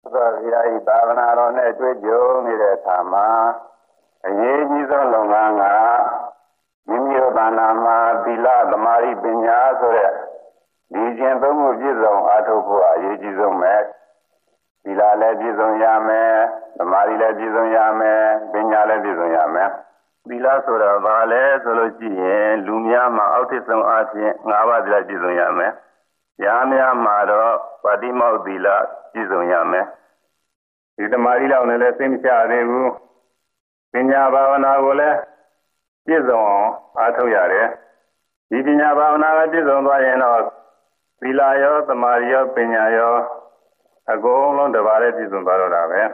Virai Bavanarone Twijo Niretama Yejizo Longanga Mimio Banama Bila the Mari Binya Sore Dijan Bungu Jizo Atopua Yejizo Mek Bila Lejizo Yame the Mari Lejizo Yame Binya Lejizo Yame Bila Sora Vale Soloji Lumiama Autism Ati Nava Lejizo Yame Yamia Mado Padimo Bila Jizo Yame Di Mari la nelle semcha revu Pinya Bhavana Gole Jizo Ato Yare Di Pinya Bhavana Jizo Vayeno Vilayo the Mario Pinyayo Agolon the Vale Jizo Barave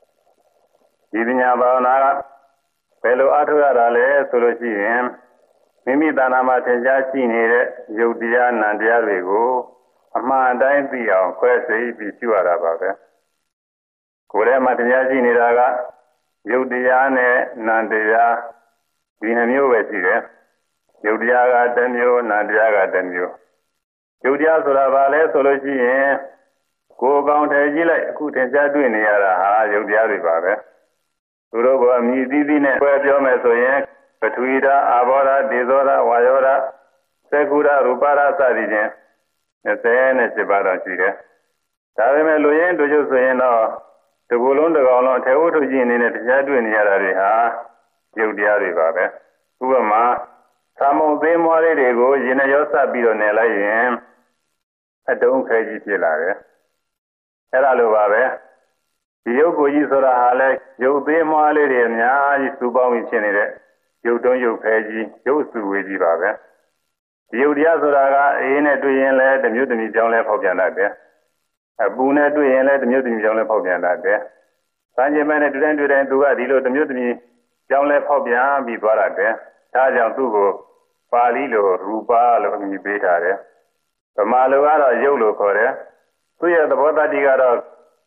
Di Pinya Bhavana Pelo Ato Yarale Soloshi Mimi Danama Tenjachi Nere Yodia Nandia Rego Amanda Dio Quesi Bituara Bave Kore Matyaji Niraga Yudiane Nandia Dinamio Vesire Yudiaga Demio Nandiaga Demio Yudia Suravale Soloji Go Count Egila Kutenja Duiniara Yudia Rivave Urogo Midine Pueblo Petuida Abora Dizora Wayora Segura Rupara Sadine Nesene Chibara Chire Tavime Luyen to Joseno The Gulon the Golon Teo to Gin in it, Jadu in Yara, Judia Rivabe. Uama, some of them already go, Gina Yosa Bidonella Yem. I don't crazy Pilare. Eraluave. Yogo Yisora Hale, you be more already and ya, Suba Vichinite. You don't you crazy, you su with Yivabe. Judia Zoraga, in a doing let the mutiny John left of Yanade. A boona to let the mutiny John Popian that day. Sanjaman to then to Adilo the mutiny John left Popian be brought at there. Tajan Tugo, Palilo, Rupal, or Beta. The Maluara Yolo Core. So you the Bota Digara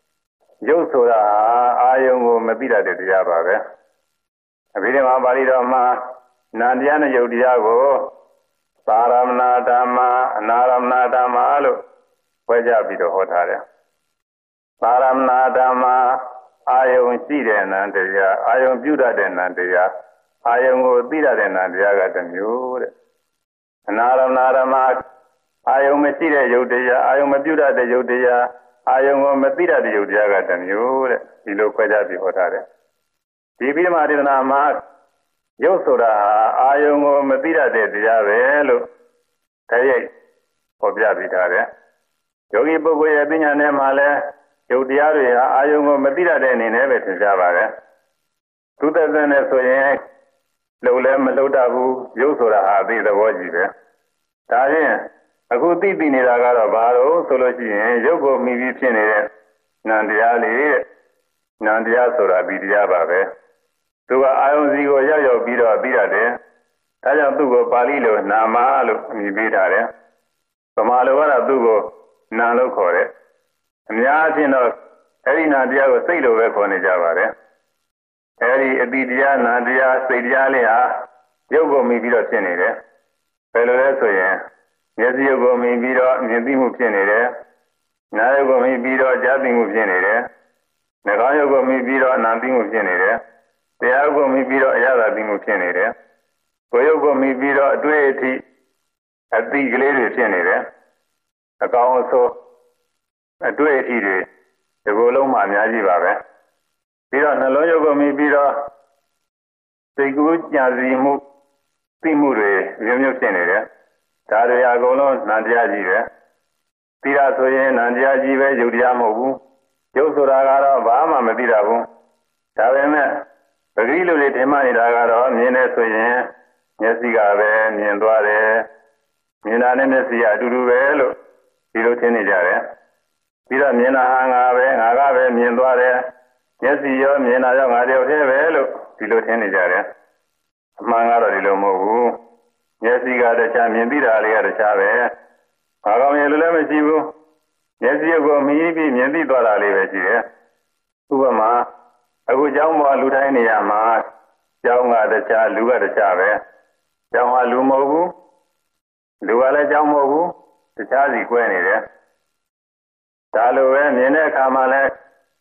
Yosura, Ayongo Mabida de Diabare. A video of Baridama, Nandiana Yodiago, Paramna Dama, Naramna Dama Alu. Wajabido Hotare Paramna Dama Ayon Sida Nandia, Ayon Buda de Nandia, Ayon Bida de Nandia the Mure. Naram Naramak, Ayon Mesida Yodia, Ayon Mabuda de Yodia, Ayon Mabida de Yodia the Mure, Ilo Wajabi Hotare. Bibi Marina Mark Yosura, Ayon Mabida de Diavelo, Taye, Obiabitare. Yogi Bogo Yabinya Nemale, Yodiaria, Ayungo Mabida Deni never to Javare. 2000 Soye, Lolem Lodabu, Yosura Habi the Wajibe. Tarin, a good deep in Iragara Baro, Soloji, Yogo Mivi Pinere, Nandiali, Nandiasura Bidiababe. To Ion Zigo Yayo Bida Bida, Tajan Dugo Palilo, Namalo, Mibidare. Tomalovara Dugo. Nalo Core. Miazino, Erina Diago Silo Vecone Javare. Eri Ebidia, Nadia, Sedialia, Yogo Mibiro Tenere. Peloresoye, Yaziogo Mibiro, Nibimu Tenere. Nayogo Mibiro, Jabimu Tenere. Nagayogo Mibiro, Nambimu Tenere. Tiago Mibiro, Yadabimu Tenere. Goyogo Mibiro, Dueti, at the Glade Tenere. A also a duet eater, the Goloma Yajivabe. Bira Naloyogo mi Bira, the good Yazimu, Timure, Yumio Senere, Taria Golon, Nandiajive, Pira Soye, Nandiajive, Judiamobu, Yosuragara, Bama Mabirabu, Taveme, the Gilo de Temani Ragara, Mine Soye, Yesigabe, Nienduare, Minanesia, Duduvelo. Pilo Tenijare. Pira Mina Hangave, Agave, Minduare, Yesio, Mina Yamario Velo, Pilo Tenijare. Mangaro di Lomogu, Yesiga the Champion Bira, the Chave, Agame Jibu, Yesio go Mibi, Mindi Dora Levesire, Ubama, Agujama Ludaniama, Jaunga the Cha, Luga the Chave, Jauma Lumogu, Luala Jamogu. The Chazi Gwenny there. Talo and Yene Kamale,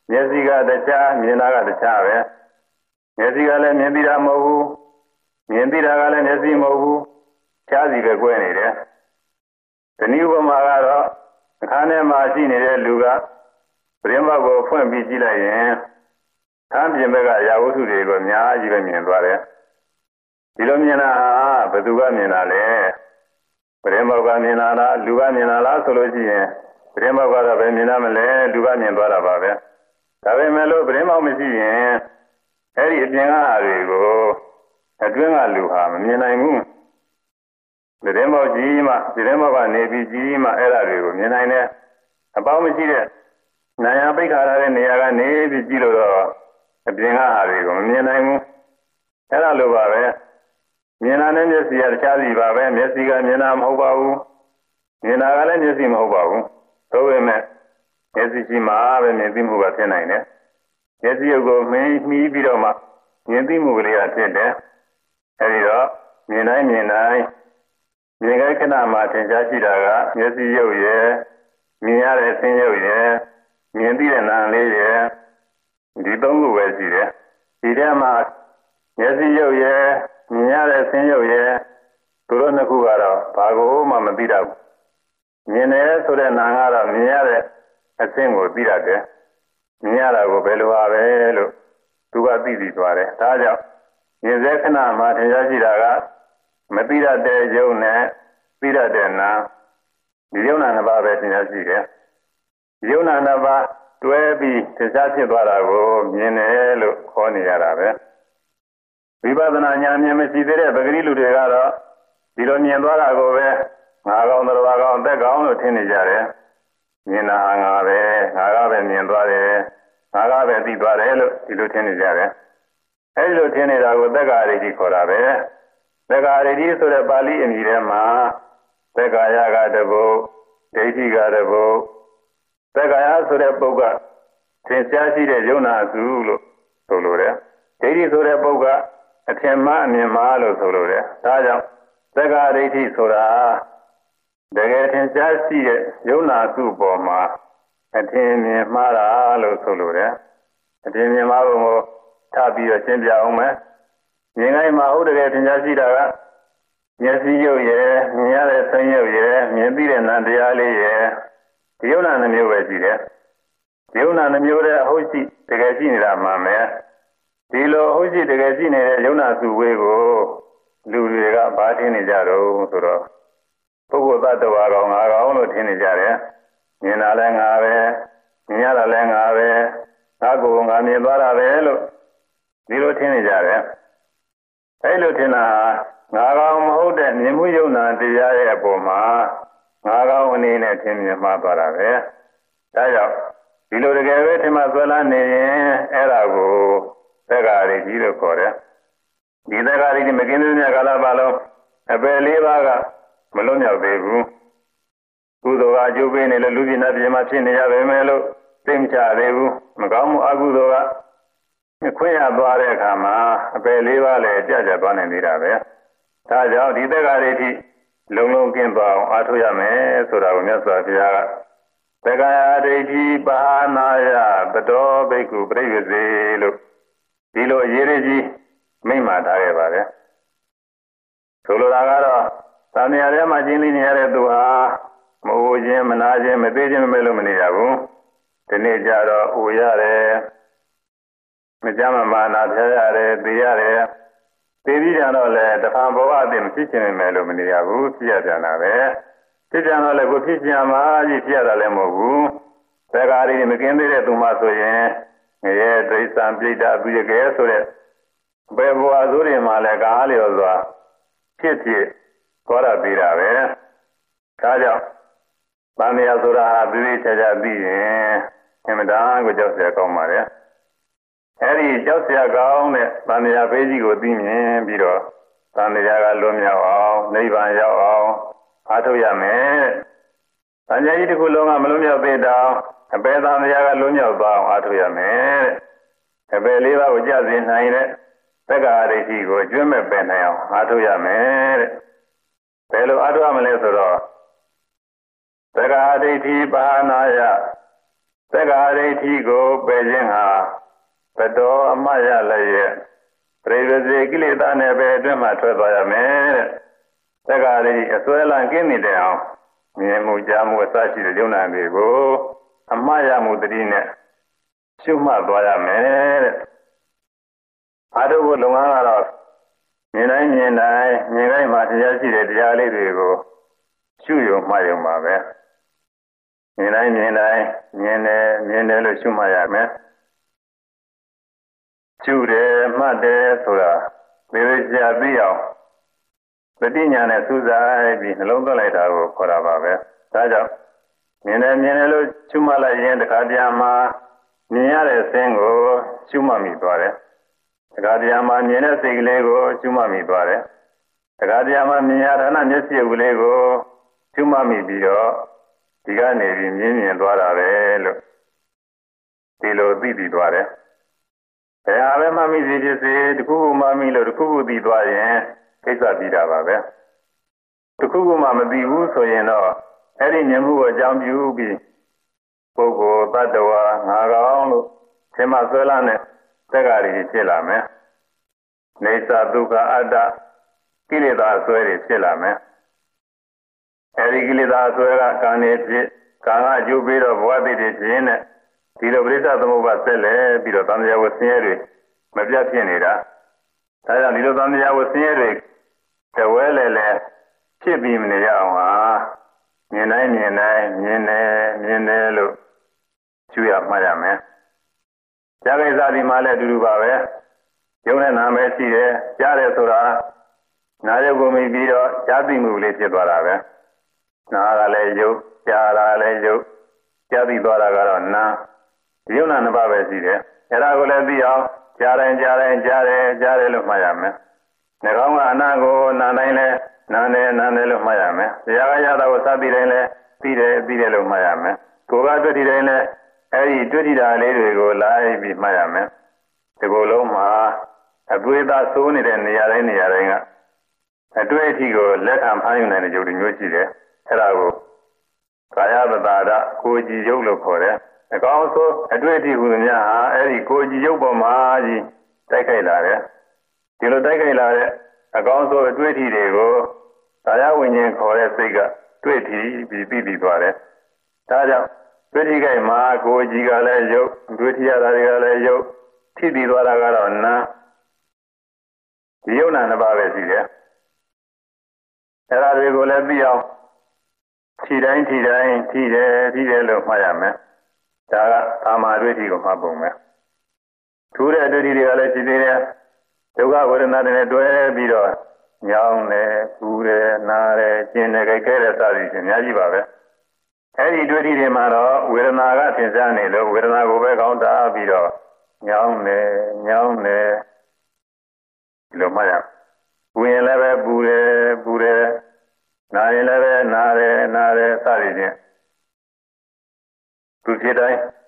မျက်စိကတခြားမြင်တာကတခြားပဲမျက်စိကလည်းမြင်သိတာမဟုတ်ဘူးမြင်သိတာကလည်းမျက်စိမဟုတ်ဘူးခြားစီပဲကွဲနေတယ်ဒီနည်းဥပမာကတော့အခန်းထဲမှာရှိနေတဲ့လူကပရင်းပေါက်ကိုဖွင့်ပြီးကြည့်လိုက်ရင်ခန်းပြင်ဘက်ကရာဝတ္ထုတွေကိုအများကြီးပဲမြင်သွားတယ်ဒီလိုမြင်တာဟာဘယ်သူကမြင်တာလဲပရင်းပေါက်ကမြင်တာလားလူကမြင်တာလားဆိုလို့ရှိရင်ပရင်းပေါက်ကတော့ပဲမြင်ရမလဲလူကမြင်သွားတာပါပဲဒါပေမဲ့လို့ပရင်းပေါက်မရှိရင်အဲ့ဒီအပြင်ကဟာတွေကိုအတွင်းကလူဟာမမြင်နိုင်ဘူးပရင်းပေါက်ကြီးမှပရင်းပေါက်ကနေပြီးကြီးမှအဲ့ဒါတွေကိုမြင်နိုင်တယ်အပေါင်းမရှိတဲ့နာယပိတ်ခါရတဲ့နေရာကနေပြီးကြည့်လို့တော့အပြင်ကဟာတွေကိုမမြင်နိုင်ဘူးအဲ့ဒါလိုပါပဲမြင်တာနဲ့မျက်စိကတခြားစီပါပဲမျက်စိကမြင်တာမဟုတ်ပါဘူးမြင်တာကလည်းမျက်စိမဟုတ်ပါဘူးသို့ပေမဲ့မျက်စိရှိမှပဲမြင်သိမှုကဖြစ်နိုင်တယ်မျက်စိရုပ်ကိုမှီပြီးတော့မှမြင်သိမှုကလေးကဖြစ်တယ်အဲဒီတော့မြင်တိုင်းမြင်ခိုက်ခဏမှာသင်ကြားရှိတာကမျက်စိရုပ်ရဲ့မြင်ရတဲ့ဆင်းရုပ်ရဲ့မြင်သိတဲ့နာမ်လေးရဲ့ဒီသုံးခုပဲရှိတယ်ဒီထဲမှာမျက်စိရုပ်ရဲ့မြင်ရတဲ့ဆင်းရုပ်ရဲ့သူတို့နှစ်ခုကတော့ဘာကိုမှမသိတတ်ဘူးမြင်တယ်ဆိုတဲ့နာမ်ကတော့မြင်ရတဲ့အဆင့်ကိုသိတတ်တယ်မြင်ရတာကိုဘယ်လိုပါပဲလို့သူကသိပြီးသွားတယ်ဒါကြောင့်မြင်စေခဏမှာထင်ရှားရှိတာကမသိတတ်တဲ့ယုံနဲ့သိတတ်တဲ့နာမ်ဒီယုံနာနှစ်ပါးပဲထင်ရှားရှိတယ်ယုံနာနှစ်ပါးတွဲပြီးထင်ရှားဖြစ်သွားတာကိုမြင်တယ်လို့ခေါ်နေရတာပဲဝိပဿနာဉာဏ်မြင်မရှိသေးတဲ့ပဂရိလူတွေကတော့ဒီလိုမြင်သွားတာကိုပဲငါကောင်တော်ဘာကောင်အသက်ကောင်လို့ထင်နေကြတယ်မြင်တာငါပဲငါကပဲမြင်သွားတယ်ငါကပဲသိသွားတယ်လို့ဒီလိုထင်နေကြတယ်အဲဒီလိုထင်နေတာကိုသက္ကာရိတိခေါ်တာပဲသက္ကာရိတိဆိုတဲ့ပါဠိအမည်ထဲမှာသက္ကာယကတပုဒ်ဒိဋ္ဌိကတပုဒ်သက္ကာယဆိုတဲ့ပုဒ်ကသင်ရှားရှိတဲ့ယုံနာစုလို့ဆိုလိုတယ်ဒိဋ္ဌိဆိုတဲ့ပုဒ်ကအထင်မှားအမြင်မှားလို့ဆိုလိုတယ်ဒါကြောင့်သက္ကာဒိဋ္ဌိဆိုတာတကယ်ထင်ရှားရှိတဲ့ယုံနာစုပေါ်မှာအထင်မြင်မှားတာလို့ဆိုလိုတယ်အထင်မြင်မှားပုံကိုထပ်ပြီးတော့ရှင်းပြအောင်မယ်မြင်တိုင်းမှာဟုတ်တကယ်ထင်ရှားရှိတာကမျက်စိရုပ်ရဲ့မြင်ရတဲ့ဆင်းရုပ်ရဲ့မြင်သိတဲ့နာမ်တရားလေးရဲ့ဒီယုံနာနှမျိုးပဲရှိတယ်ဒီယုံနာနှမျိုးတဲ့အဟုတ်ရှိတကယ်ရှိနေတာမှန်မယ်ဒီလိုအဟုတ်ရှိတကယ်ရှိနေတဲ့ယုံနာစုဝေးကိုလူတွေကဘာထင်နေကြတော့ဆိုတော့ပုဂ္ဂိုလ်သတ္တဝါကောင်ငါကောင်လို့ထင်နေကြတယ်မြင်တာလည်းငါပဲမြင်ရတာလည်းငါပဲငါကိုငါမြင်သွားတာပဲလို့ဒီလိုထင်နေကြတယ်အဲလိုထင်တာငါကောင်မဟုတ်တဲ့မြင်မှုယုံနာတရားရဲ့အပေါ်မှာငါကောင်အနေနဲ့ထင်မြင်မှားသွားတာပဲဒါကြောင့်ဒီလိုတကယ်ပဲထင်မှဆွဲလန်းနေရင်အဲ့ဒါကိုသက္ကာရိတိလို့ခေါ်တယ်ဒီသက္ကာရိတိမကင်းသေးတဲ့ကာလပတ်လုံးအပယ်လေးပါးကမလွတ်မြောက်သေးဘူးကုသိုလ်ကအကျိုးပေးနေလို့လူပြည်နာပြည်မှာဖြစ်နေရပေမဲ့လို့သိမချသေးဘူးမကောင်းမှုအကုသိုလ်ကခွင့်ရသွားတဲ့အခါမှာအပယ်လေးပါးလည်းကြကြသွားနိုင်သေးတာပဲဒါကြောင့်ဒီသက္ကာရိတိလုံလုံကင်းသွားအောင်အားထုတ်ရမယ်ဆိုတာကိုမြတ်စွာဘုရားကသက္ကာဒိဋ္ဌိပါဏာယတတောဘိက္ခုပြိဝစေလို့ဒီလိုအရေးကြီးမိန့်မှာထားခဲ့ပါတယ်ဆိုလိုတာကတော့သံဃာထဲမှာကျင်းနေရတဲ့သူဟာမအိုခြင်းမနာခြင်းမသေးခြင်းမမဲ့လို့မနေရဘူးဒီနေ့ကျတော့အိုရတယ်မကြမ်းမမာနာဖျားရတယ်သိရတယ်သိပြီးကြတော့လေတဖန်ဘဝအသိမဖြစ်ခြင်းမဲ့လို့မနေရဘူးဖြစ်ရပြန်တာပဲဖြစ်ကြတော့လေကိုဖြစ်ချင်မှာကြီးဖြစ်ရတာလည်းမဟုတ်ဘူးသက္ကာရိမကင်းသေးတဲ့သူမှဆိုရင်ငရဲဒိဋ္ဌံပြိတ္တအပုယကေဆိုတဲ့ဘယ်ဘဝဆိုရင်မှလည်းကားလျော်စွာဖြစ်ခေါ်ရသေးတာပဲဒါကြောင့်သံဃာဆိုတာပြည့်ပြည့်ချာချာသိရင်အမှန်တန်ကိုကြောက်เสียကောင်းပါလေအဲဒီကြောက်เสียကောင်းတဲ့သံဃာပေးကြီးကိုသိမြင်ပြီးတော့သံဃာကလွတ်မြောက်အောင်နိဗ္ဗာန်ရောက်အောင်အားထုတ်ရမယ်သံဃာကြီးတစ်ခုလုံးကမလွတ်မြောက်သေးတော့အပေသံဃာကလွတ်မြောက်သွားအောင်အားထုတ်ရမယ်အပေလေးပါးကိုကြစေနိုင်တဲ့သက္ကာရိတိကိုကျွမ်းမဲ့ပင်နိုင်အောင်အားထုတ်ရမယ်တဲ့ဘယ်လိုအားထုတ်ရမလဲဆိုတော့သက္ကာဒိဋ္ဌိပါဏာယတသက္ကာရိဋ္ဌိကိုပယ်ခြင်းဟာဘတော်အမရလည်းရဲ့ပရိသေစေကိလေသာနဲ့ပဲအတွင်းမှာထွက်သွားရမယ်တဲ့သက္ကာရိအစွဲလန်းကင်းနေတဲ့အောင်မြင်မှုကြားမှုအစရှိတဲ့ယုံနာတွေကိုအမှားရမှုတတိနဲ့ရှုမှတ်သွားရမယ်တဲ့အားထုတ်ဖို့လုံငန်းကတော့မြင်တိုင်းမြင်တိုင်းမှာတရားရှိတဲ့တရားလေးတွေကိုရှုရုံမှတ်ရုံပါပဲမြင်တိုင်းမြင်တယ်လို့ရှုမှတ်ရမယ်ရှုတယ်မှတ်တယ်ဆိုတာသေချာသိအောင်ပဋိညာနဲ့စူးစိုက်ပြီးနှလုံးသွင်းလိုက်တာကိုခေါ်တာပါပဲဒါကြောင့်မြင်တယ်လို့ရှုမှတ်လိုက်ရင်တခါတည်းမှာမြင်ရတဲ့ဆင်းကိုရှုမှတ်မိသွားတယ်တခါတည်းမှာမြင်တဲ့စိတ်ကလေးကိုရှုမှတ်မိသွားတယ်တခါတည်းမှာမြင်ရတဲ့မျက်စိကလေးကိုရှုမှတ်မိပြီးတော့ဒီကနေပြီးမြင်သွားတာပဲလို့ဒီလိုသိပြီးသွားတယ်ဘယ်ဟာပဲမှမိစီဖြစ်စေတခုခုမှမိလို့တခုခုသိသွားရင်ကိစ္စပြီးတာပါပဲတခုခုမှမသိဘူးဆိုရင်တော့အဲ့ဒီမြင်မှုကိုအကြောင်းပြုပြီးပုဂ္ဂိုလ်တ attva ငါကောင်လို့သင်္မဆွဲလာတဲ့သက္ကာတွေဖြစ်လာမယ်နေသဒုက္ခအတ္တကိလေသာဆွဲတွေဖြစ်လာမယ်အဲဒီကိလေသာဆွဲကကံနေဖြစ်ကံကအကျိုးပေးတော့ဘဝတည်တည်ခြင်းနဲ့ဒီလိုပရိစ္ဆသမုပ္ပါဆက်လဲပြီးတော့သံဃာဝဆင်းရဲတွေမပြတ်ဖြစ်နေတာဒါကြောင့်ဒီလိုသံဃာဝဆင်းရဲတွေတဝဲလဲဖြစ်ပြီးမနေရအောင်ဟာမြင်တယ်လို့ကျူရမှတ်ရမယ်။ကြားကိစ္စဒီမှာလည်းအတူတူပါပဲ။ယုံနဲ့နာမဲရှိတယ်ကြားတယ်ဆိုတာနာရုပ်ကိုမြင်ပြီးတော့ကြားသိမှုလေးဖြစ်သွားတာပဲ။နာကလည်းယုတ်ကြားတာလည်းယုတ်ကြားသိသွားတာကတော့နာယုံနာနှစ်ပါးပဲရှိတယ်။အဲဒါကိုလည်းသိအောင်ကြားတယ်လို့မှတ်ရမယ်။နှာခေါင်းကအနာကိုနာတိုင်းလဲနာတယ်လို့မှတ်ရမယ်။တရားကရတာကိုစသည်တိုင်းလဲသိတယ်လို့မှတ်ရမယ်။ကိုယ်ကတွေ့တိုင်းလဲအဲဒီတွေ့ထိတာလေးတွေကိုလိုက်ပြီးမှတ်ရမယ်။ဒီလိုလုံးမှာအတွေ့အသာစိုးနေတဲ့နေရာတိုင်းကအတွေ့အထိကိုလက်ခံဖမ်းယူနိုင်တဲ့ယုတ်မျိုးရှိတယ်။အဲဒါကိုကာယပတာဒကိုကြည်ယုတ်လို့ခေါ်တယ်။အကောင်းဆုံးအတွေ့အထိဟူသမျှဟာအဲဒီကိုကြည်ယုတ်ပေါ်မှာကြီးတိုက်ခိုက်လာတယ်။ဒီလိုတိုက်ခိုက်လာတဲ့အကောင်းဆုံးအတွေ့အထိတွေကိုကာယဝိညာဉ်ခေါ်တဲ့စိတ်ကတွေ့ထိပြီးပြီးသွားတယ်။ဒါကြောင့်တွေ့ထိခိုက်မှာကိုကြည်ကလည်းယုတ်တွေ့ထိရတာတွေကလည်းယုတ်ထိပြီးသွားတာကတော့နာဒီယုတ်နာနှစ်ပါးပဲရှိတယ်။အဲဒါတွေကိုလည်းသိအောင်ထိတိုင်းထိတယ်လို့မှတ်ရမယ်။ဒါကအာမာတွေ့ထိကိုမှတ်ပုံပဲ။ထူးတဲ့အတွေ့အထိတွေကလည်းရှိသေးတယ်။ဒုက္ခဝေဒနာတွေနဲ့တွဲပြီးတော့ညောင်းတယ်၊ပူတယ်၊နားတယ်၊ကျင်တယ်၊ကြိုက်ခဲတယ်စသည်ဖြင့်အများကြီးပါပဲ။အဲဒီတွေ့အထိတွေမှာတော့ဝေဒနာကသင်စားနေလို့ဝေဒနာကိုပဲကောင်းတာပြီးတော့ညောင်းတယ်ဒီလိုမှတ်ရပူရင်လည်းပဲပူတယ်နာရင်လည်းပဲနာတယ်စသည်ဖြင့်သူဖြစ်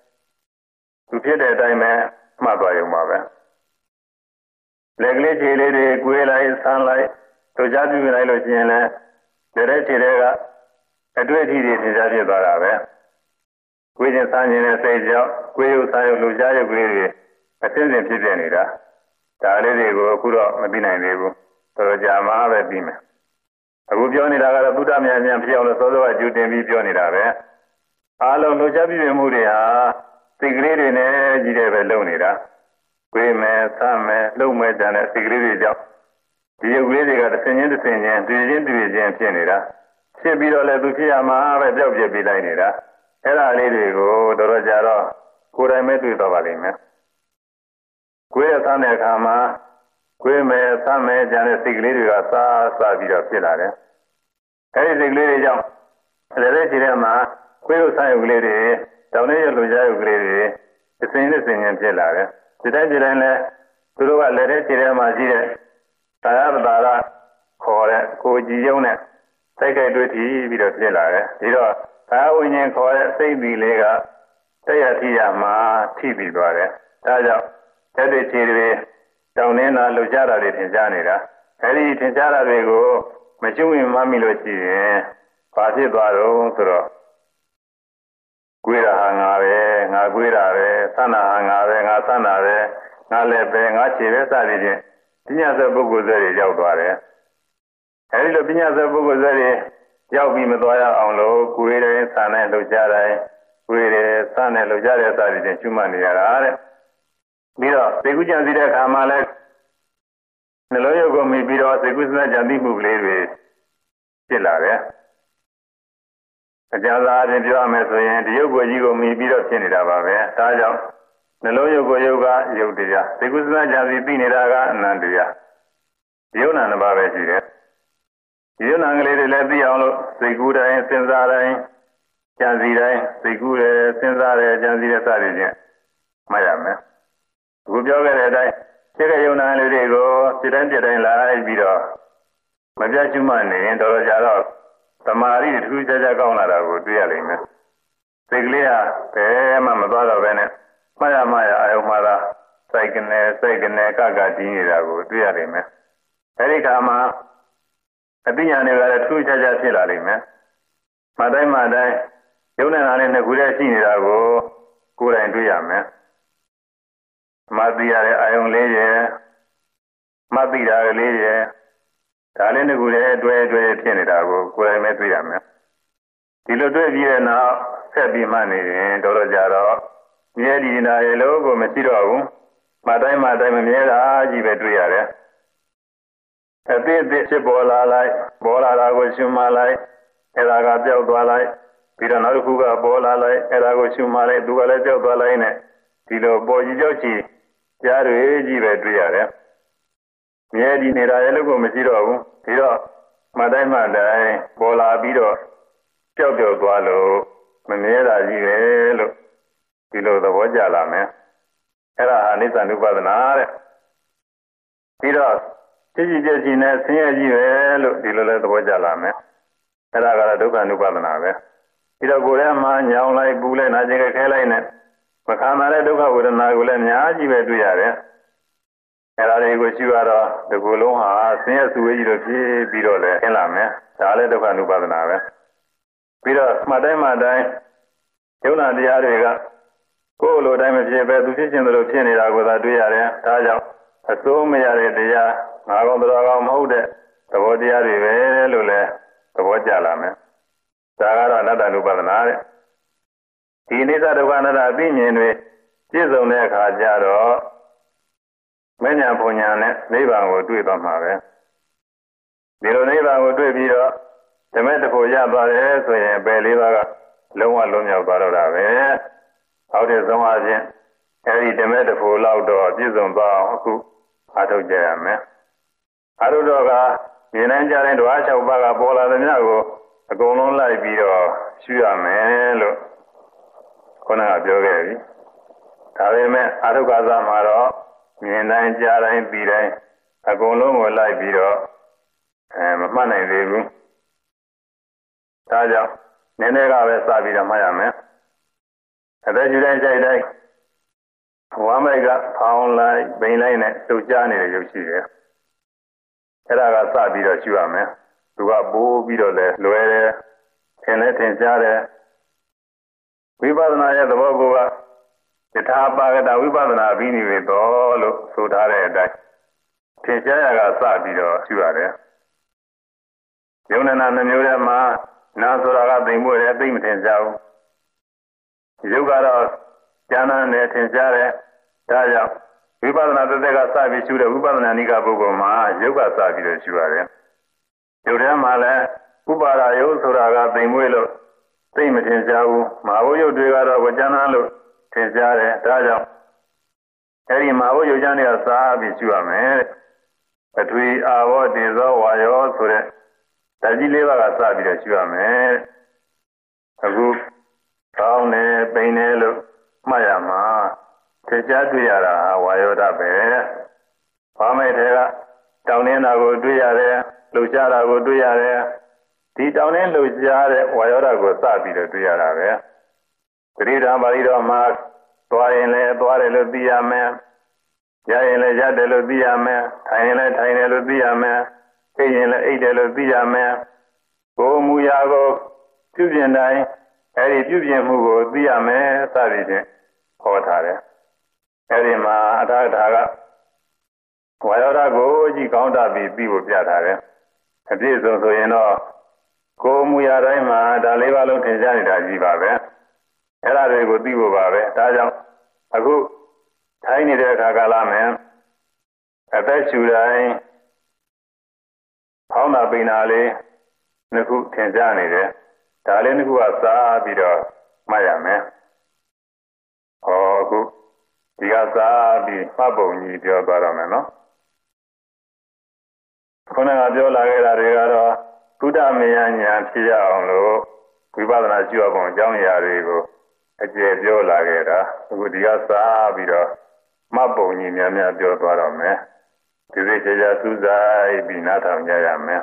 တဲ့အတိုင်းပဲမှတ်သွားရုံပါပဲလက်ကလေးခြေလေးတွေကွေးလိုက်ဆန်းလိုက်တို့ကြပြုလိုက်လို့ရှိရင်လည်းတဲ့ခြေတွေကအတွေ့အထိတွေသင်ကြားဖြစ်သွားတာပဲကွေးခြင်းဆန်းခြင်းနဲ့စိတ်ကြောင့်ကွေးရုပ်ဆန်းရုပ်လူကြားရုပ်ကလေးတွေအစဉ်စဉ်ဖြစ်နေတာဒါလေးတွေကိုအခုတော့မသိနိုင်သေးဘူးတော်ကြာမှပဲပြီးမယ်အခုပြောနေတာကတော့ဘုဒ္ဓမြတ်များဖြစ်အောင်လို့စောစောကကြိုတင်ပြီးပြောနေတာပဲအားလုံးလှုပ်ရှားပြည့်မှုတွေဟာစိတ်ကလေးတွေနဲ့ကြီးတဲ့ပဲလုံနေတာကွေးမယ်ဆမ်းမယ်လှုပ်မယ်တန်တဲ့စိတ်ကလေးတွေကြောင့်ဒီရုပ်ကလေးတွေကတစ်ဆင်းချင်းတွေ့ချင်းဖြစ်နေတာဖြစ်ပြီးတော့လည်းသူဖြစ်ရမှာပဲပြောက်ပြပြီးလိုက်နေတာအဲ့ဒါလေးတွေကိုတော်တော်ကြာတော့ကိုယ်တိုင်ပဲတွေ့တော့ပါလိမ့်မယ်ကွေးရဆမ်းတဲ့အခါမှာကွေးမယ်ဆမ်းမယ်ကြတဲ့စိတ်ကလေးတွေကစားပြီးတော့ဖြစ်လာတယ်အဲဒီစိတ်ကလေးတွေကြောင့်လည်းခြေထဲမှာကွေးရုပ်ဆမ်းရုပ်ကလေးတွေတောင်းနေရလူကြားရုပ်ကလေးတွေအစဉ်နဲ့စဉ်ချင်းဖြစ်လာတယ်ဒီတိုင်းလည်းသူတို့ကလည်းခြေထဲမှာရှိတဲ့သာယပတာရခေါ်တဲ့ကိုကြည်ယုံနဲ့စိတ်ကြိုက်တွေ့ထိပြီးတော့ဖြစ်လာတယ်ဒီတော့သာဝိညာဉ်ခေါ်တဲ့စိတ်ဒီလေးကတရားထိရမှာထိပြီးသွားတယ်ဒါကြောင့်တဲ့ခြေတွေတောင်းနေတာလှုပ်ရှားတာတွေထင်ရှားနေတာအဲဒီထင်ရှားတာတွေကိုမကျွဝင်မှမိလို့ရှိရင်ဘာဖြစ်သွားတော့ဆိုတော့ Guira hangare, nga guira, sana hangare, nga sana, nga lepe, nga chive, sadi, Pinyasa Buguzari, Yauare. Hello Pinyasa Buguzari, Yaubi Madoya on low, Guire, Sana, Lujara, Guire, Sana, Lujara, Sadi, Chumani. Mira, Segujan Zira Kamale, Neloyo go me biro, Segusna Jandi Bugli, Chilare. Jala and James and Yogo Yigo me biro Chinidaba, Taja, Neloyo go yoga, Yodia, Segusna Jandi Piniraga, Nandia. Yona Nababa, Yonangle Lebialo, Segura and Senzara, Janzira, Segura, Senzara, Janzira Sarija, Mayame. Gujoga, Yona Lego, Sidanja and La Biro, Majajumani and Dorajaro, Tamari, who Jajagonara would really miss. Seglia, Pema Madonna Vene, Maya, Ayomara, Sagan, Kaga, would really miss. Ericama, a Pinyana, two Jaja, Madai, Yona and the Gudasinago, Kura and Duyame. Madia, I only, Mabida, lady, Talena Gude, Dway, Tinago, Kura Metriam. Tilo do now, Sabi money, and Dorojaro, Yedina, logo, Mesiro, Madai, Mera, Givedriare. A bit this bola like, Bola Shuma like, Elaga Delgualai, Piranaruga Bola like, Elago Shumale, Duala Delgualaine, Tilo Bojijochi, Yaru Givedriare. Yedi Nirago Mesiro, Tiro, Madai, Bola Bido, Jojo Gualo, Manera Givelo, Tilo the Vojalame, Era Hanis and Ubadanare. Tiro. Tijina, Singh, Dilo the Vojalame. Era Duka Nubanave. Ida Gurama, Young like Bule, Najiga Kelaine. Macamara Duka with a Nagula, Yaji Veduyare. Era Guchuara, the Gulonha, Singh Suiji, Bidole, Elame, Tale Duka Nubanave. Peter, Madame, Yona Diarega. Go, Lord, I'm a Jeff, the Luciana with a Duyare, Taja, a so many area. I want to hold it. The Vodia Lule, the Vojalame. Sagara another Nubanare. He needs a one opinion with Chizonek Hajaro. Many Apunyane, Neva would do it on her. Below Neva would do it. The metaphor Yaba, so a believer, Loma Lumia Barada. Out is the margin. Every the metaphor loud door, Jizon Bao, who Ato Jame. Arudoga, Yenanja and Wacha Baga Bola the Nago, a golden light video, Shua Melo, Kona Biogari. Tareme, Arugaza Maro, Yenanja and Bide, a golden light video, and Mana Veru. Taja, Nenega Sabida Mayame. And then you say, Wamega, Pound Light, Bainline, so Johnny, you see. Era Sabida Shuame, who are Boo Bidole, Loere, Tenet and Jare. We bought an eye at the Bogoa, the Tabaga, we bought an Avini with all so that Tenjaga Sabida Shuare. Yonan and the Murama, Nazora, they were a beam Tenjao. You got us, Jana and Tenjare, Taja. We bought another Sabi shooter, we bought an Anika Bogoma, Yoga Sabi the Shuare. Yodamale, Ubara, Yosuraga, Bimuelo, Payment in Jau, Mavoyo Dugara, Wajanalo, Tenzare, Taja. Harry Mavoyo Jania Sabi Shuame. But we are what is all why also Tajileva Sabi the Shuame. A group, Faune, Bainelo, Mayama. Tejaduyara, Wayota Bear. Pametera, down in I will do yare, Lujara will do yare. The down in Lujare, Wayota go sabi the Duyara. Rida Marido Mark, Dware Ludia man, Jaile Jade Ludia man, Tiny Ludia man, Payne Ade Ludia man, Go Muyago, Tuesday, အဲဒီပြုပြင်မှုကိုသိရမယ်စသည်ဖြင့်ဟောထားတယ်အဲဒီမှာအထာထာကဝါယောဓာတ်ကိုကြည့်ကောင်းတာပြီးပြီးဖို့ပြထားတယ်အပြည့်စုံဆိုရင်တော့ကိုယ်မူရတိုင်းမှာဒါလေးပါလုံးထင်ရှားနေတာကြီးပါပဲအဲ့ဒါတွေကိုသိဖို့ပါပဲဒါကြောင့်အခုထိုင်းနေတဲ့အခါကာလမှာအသက်ရှူတိုင်းဖောင်းတာပိန်တာလေးနှစ်ခုထင်ရှားနေတယ်ဒါလေးနှစ်ခုကစားပြီးတော့မှတ်ရမယ်ဟောအခုဒီကစားပြီးမှတ်ပုံကြီးပြောသွားတော့မယ်နော်ခုနကပြောလာခဲ့တာတွေကတော့သုဒ္ဓမေယညာဖြစ်ရအောင်လို့ဝိပဿနာကျင့်ပုံအကြောင်းအရာတွေကိုအကျယ်ပြောလာခဲ့တာအခုဒီကစားပြီးတော့မှတ်ပုံကြီးများများပြောသွားတော့မယ်ဒီစိတ်ချာစူးစိုက်ပြီးနားထောင်ကြရမယ်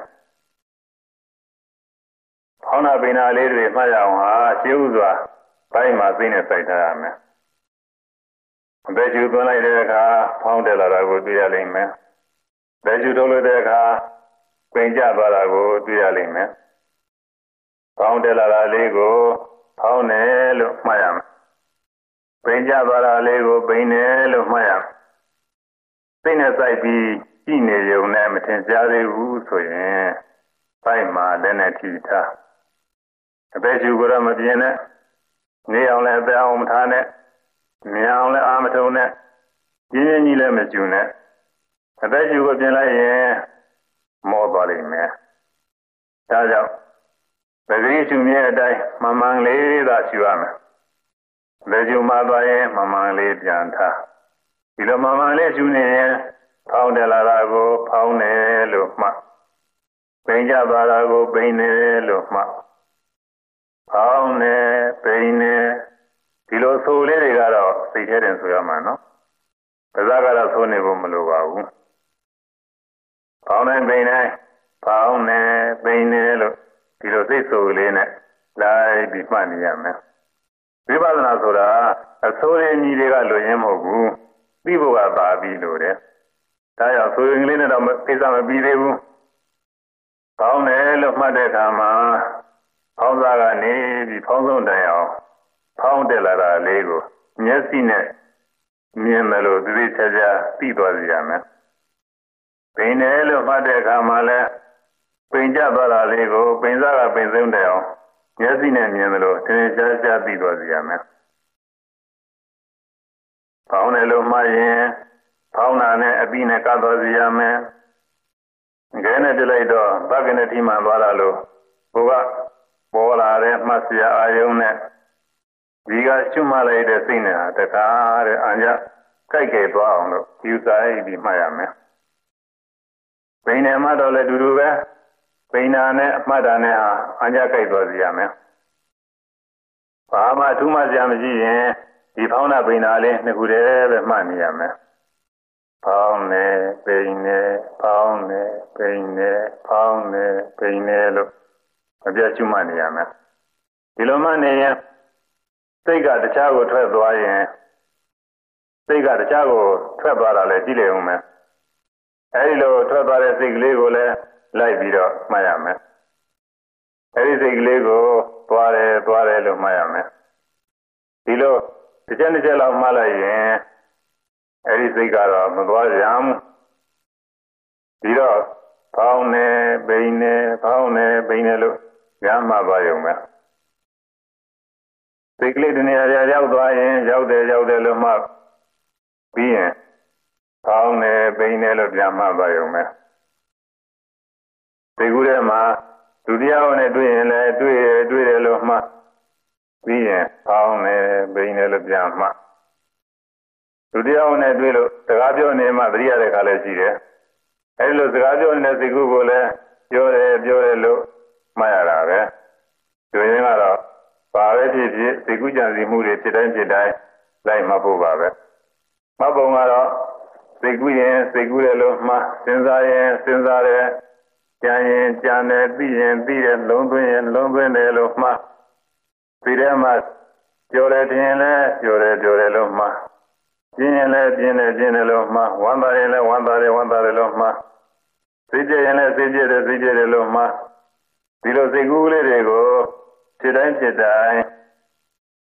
ဖောင်းနာပိန်နာလေးတွေမှတ်ရအောင်ဟာရှင်းဥစွာဘိုင်းမှာသိနေစိုက်ထားရမယ်အသက်ရှူသွင်းလိုက်တဲ့အခါဖောင်းတက်လာတာကိုတွေ့ရလိမ့်မယ်လက်ရှူထုတ်လို့တဲ့အခါပင်ကျသွားတာကိုတွေ့ရလိမ့်မယ်။ဖောင်းတက်လာတာလေးကိုဖောင်းတယ်လို့မှတ်ရမယ်။ပင်ကျသွားတာလေးကိုပိန်တယ်လို့မှတ်ရမယ်။သိနဲ့စိုက်ပြီးကြည့်နေရုံနဲ့မထင်ရှားသေးဘူးဆိုရင်ဖိုက်မှာလည်းနဲ့ထိထား။အသက်ရှူကိုတော့မပြင်းနဲ့နေအောင်လည်းအသက်အောင်မထားနဲ့မြန်အောင်လည်းအာမထုံနဲ့ပြင်းပြင်းကြီးလည်းမကျူနဲ့အသက်ရှူကိုပြင်လိုက်ရင်မောသွားလိမ့်မယ်။ဒါကြောင့်ပဂရိရှုမြဲအတိုင်းမမှန်လေးသာရှုရမယ်။လက်ရှုမှသွားရင်မမှန်လေးပြန်ထား။ဒီလိုမမှန်လေးရှုနေရင်ဖောင်းတယ်လာတာကိုဖောင်းတယ်လို့မှတ်။ပိန်ကျသွားတာကိုပိန်တယ်လို့မှတ်။ဖောင်းတယ်ပိန်တယ်ဒီလိုဆိုလေးတွေကတော့စိတ်ထဲတင်ဆိုရမှာနော်။ဒါကတော့ဆိုနေဖို့မလိုပါဘူး။ဖောင်းတိုင်းပိန်တိုင်းဖောင်းနေပိန်နေလို့ဒီလိုစိတ်ဆိုလေးနဲ့လိုက်ပြီးမှတ်နေရမယ်ဝိပဿနာဆိုတာအစိုးရညီတွေကလွင်ရင်မဟုတ်ဘူးသိဖို့ကပါပြီးလို့တဲ့ဒါကြောင့်ဆိုရင်ကလေးနဲ့တော့ကိစ္စမပြီးသေးဘူးဖောင်းတယ်လို့မှတ်တဲ့အခါမှာဖောင်းစားကနေပြီးဖောင်းဆုံးတိုင်အောင်ဖောင်းတက်လာတာလေးကိုမျက်စိနဲ့မြင်တယ်လို့သိချာချာသိသွားစီရမယ်ပိန်တယ်လို့မှတ်တဲ့အခါမှာလဲပိန်ကျသွားတာလေးကိုပိန်စားကပိန်ဆုံးတယ်အောင်မျက်စိနဲ့မြင်တယ်လို့သင်ရှားရှားသိသွားစီရမယ်။ဖောင်းတယ်လို့မှတ်ရင်ဖောင်းတာနဲ့အပြီးနဲ့ကပ်သွားစီရမယ်။ခဲနဲ့ပြလိုက်တော့ဘက္ကနေထိမှန်သွားတာလို့ဘုကပေါ်လာတဲ့မှတ်စရာအာယုံနဲ့ဒီကကျွတ်မှလိုက်တဲ့စိတ်နဲ့တခါတဲ့အញ្ញကြိုက်ကြသွားအောင်လို့ယူဆိုင်ပြီးမှတ်ရမယ်။ပိန်နဲ့မှတ်တော့လည်းတူတူပဲပိန်နာနဲ့မှတ်တာနဲ့ဟာအញ្ញကြိုက်သွားစီရမယ်။ဘာမှထူးမှစရာမရှိရင်ဒီဖောင်းတာပိန်နာလေးနှစ်ခုတည်းပဲမှတ်နေရမယ်။ဖောင်းနေပိန်နေဖောင်းနေပိန်နေဖောင်းနေပိန်နေလို့အပြတ်ကျွတ်မှတ်နေရမယ်။ဒီလိုမှတ်နေရင်စိတ်ကတခြားကိုထွက်သွားရင်စိတ်ကတခြားကိုထွက်သွားတာလည်းကြည့်လေဦးမယ်အဲဒီလိုထွက်သွားတဲ့စိတ်ကလေးကိုလည်းလိုက်ပြီးတော့မှတ်ရမယ်အဲဒီစိတ်ကလေးကိုသွားတယ်လို့မှတ်ရမယ်ဒီလိုတစ်ချက်လောက်မှတ်လိုက်ရင်အဲဒီစိတ်ကတော့မသွားကြဘူးဒီတော့ဖောင်းနေပိန်နေဖောင်းနေပိန်နေလို့ရမှပါရုံပဲစိတ်ကလေးတနေရာရောက်သွားရင်ရောက်တယ်လို့မှပြီးရင်ဖောင်းနေပိန်နေလို့ပြန်မှပါရုံပဲစိတ်ကူးထဲမှာဒုတိယနဲ့တွေ့ရင်လည်းတွေ့တယ်လို့မှပြီးရင်ဖောင်းနေပိန်နေလို့ပြန်မှဒုတိယနဲ့တွေ့လို့စကားပြောနေမှသတိရတဲ့ခါလည်းရှိတယ်အဲဒီလိုစကားပြောနေတဲ့စိတ်ကူးကိုလည်းပြောတယ်လို့မှတ်ရတာပဲဒီရင်ကတော့ပါပဲဖြစ်စိတ်ကူးကြံစီမှုတွေဖြစ်တိုင်းလိုက်မှတ်ဖို့ပါပဲမှတ်ပုံကတော့စိတ်ကူးရင်စိတ်ကူးတယ်လို့မှစဉ်းစားရင်စဉ်းစားတယ်ကြံရင်ကြံတယ်သိရင်သိတယ်လုံးသွင်းရင်လုံးသွင်းတယ်လို့မှပြီးတဲ့မှာပြောတယ်ထင်ရင်လည်းပြောတယ်လို့မှပြင်းရင်လည်းပြင်းတယ်လို့မှဝမ်းသာရင်လည်းဝမ်းသာတယ်လို့မှစိတ်ကြရင်လည်းစိတ်ကြတယ်လို့မှဒီလိုစိတ်ကူးလေးတွေကိုဖြစ်တိုင်း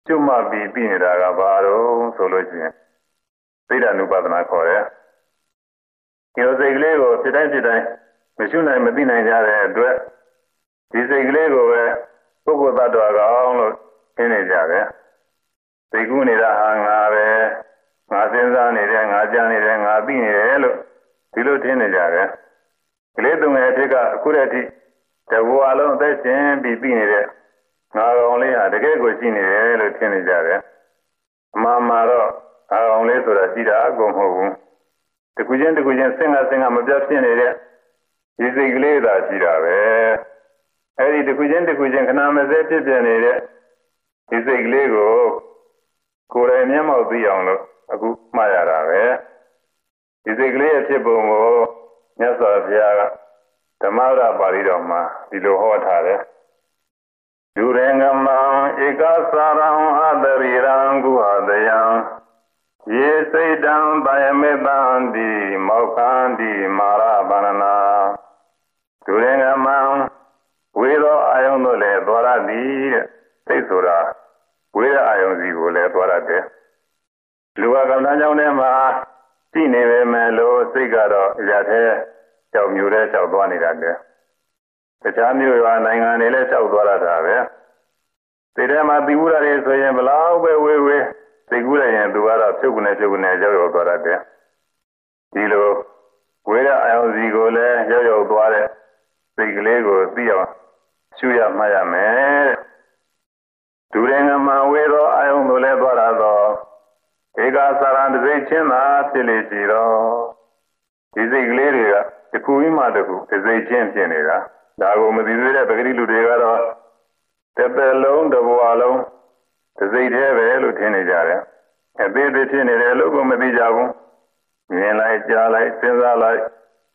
ကျွတ်မှပြီးနေတာကဘာတော့ဆိုလို့ရှိရင်သိတ္တ ानु ပါဒနာခေါ်တယ်ဒီလိုစိတ်ကလေးကိုဖြစ်တိုင်းမရှုနိုင်မသိနိုင်ကြတဲ့အတွက်ဒီစိတ်ကလေးကိုပဲပုဂ္ဂိုလ်သတ္တဝါကောင်လို့သင်နေကြတယ်သိကူးနေတာဟာငါပဲငါစဉ်းစားနေတယ်ငါကြားနေတယ်ငါသိနေတယ်လို့ဒီလိုထင်နေကြတယ်ကလေးသူငယ်အဖြစ်ကအခုတည်းကတဘဝလုံးအသက်ရှင်ပြီးသိနေတဲ့ငါကောင်လေးဟာတကယ်ကိုရှိနေတယ်လို့ထင်နေကြတယ်အမှန်မှာတော့ငါကောင်လေးဆိုတာရှိတာအကုန်မဟုတ်ဘူးတကူချင်းစင်ကမပြတ်ဖြစ်နေတဲ့ဒီစိတ်ကလေးသာရှိတာပဲအဲဒီတကူချင်းခဏမစဲဖြစ်ပြနေတဲ့ဒီစိတ်ကလေးကိုကိုယ်တိုင်မျက်မှောက်သိအောင်လို့အခုမှားရတာပဲဒီစိတ်ကလေးရဲ့ဖြစ်ပုံကိုမြတ်စွာဘုရားကဓမ္မရပါဠိတော်မှာဒီလိုဟောထားတယ်ဒုရေငမံဧကသရံအတရိရံကုဟတယံယေစိတံဗယမေတံတိမောက္ခန္တိမာရဗန္နနာဒုရေငမံဝေသောအာယုံတို့လည်းသွားရသည်တဲ့စိတ်ဆိုတာဝေတဲ့အာယုံစီကိုလည်းသွားရတယ်လူကကမ္ဘာကြောင့်ထဲမှာရှိနေပေမဲ့လို့စိတ်ကတော့အရာသေးကြောက်မျိုးတဲ့ကြောက်သွားနေတာတဲ့တခြားမျိုးရွာနိုင်ငံတွေလည်းကြောက်သွားရတာပဲစိတ်ထဲမှာသိဥရတွေဆိုရင်ဘလောက်ပဲဝေးသိကူးလိုက်ရင်သူကတော့ဖြုတ်ကနေရောက်သွားတတ်တယ်ဒီလိုဝေးတဲ့အာယုံစီကိုလည်းရောက်သွားတဲ့စိတ်ကလေးကိုသိအောင်ရှုရမှတ်ရမယ်ဒုရင်ကမှဝေသောအာယုံတို့လည်းသွားရသောဧကသရံတစိတ်ချင်းသာဖြစ်လေရှိတော့ဒီစိတ်ကလေးတွေကတစ်ခုပြီးမှတစ်ခုတစိတ်ချင်းဖြစ်နေတာဒါကိုမသိသေးတဲ့ပဂတိလူတွေကတော့တစ်သက်လုံးတစ်ဘဝလုံးတစိတ်တည်းပဲလို့ထင်နေကြတယ်အသေးသေးဖြစ်နေတယ်လို့ကိုမသိကြဘူးမြင်လိုက်ကြားလိုက်စဉ်းစားလိုက်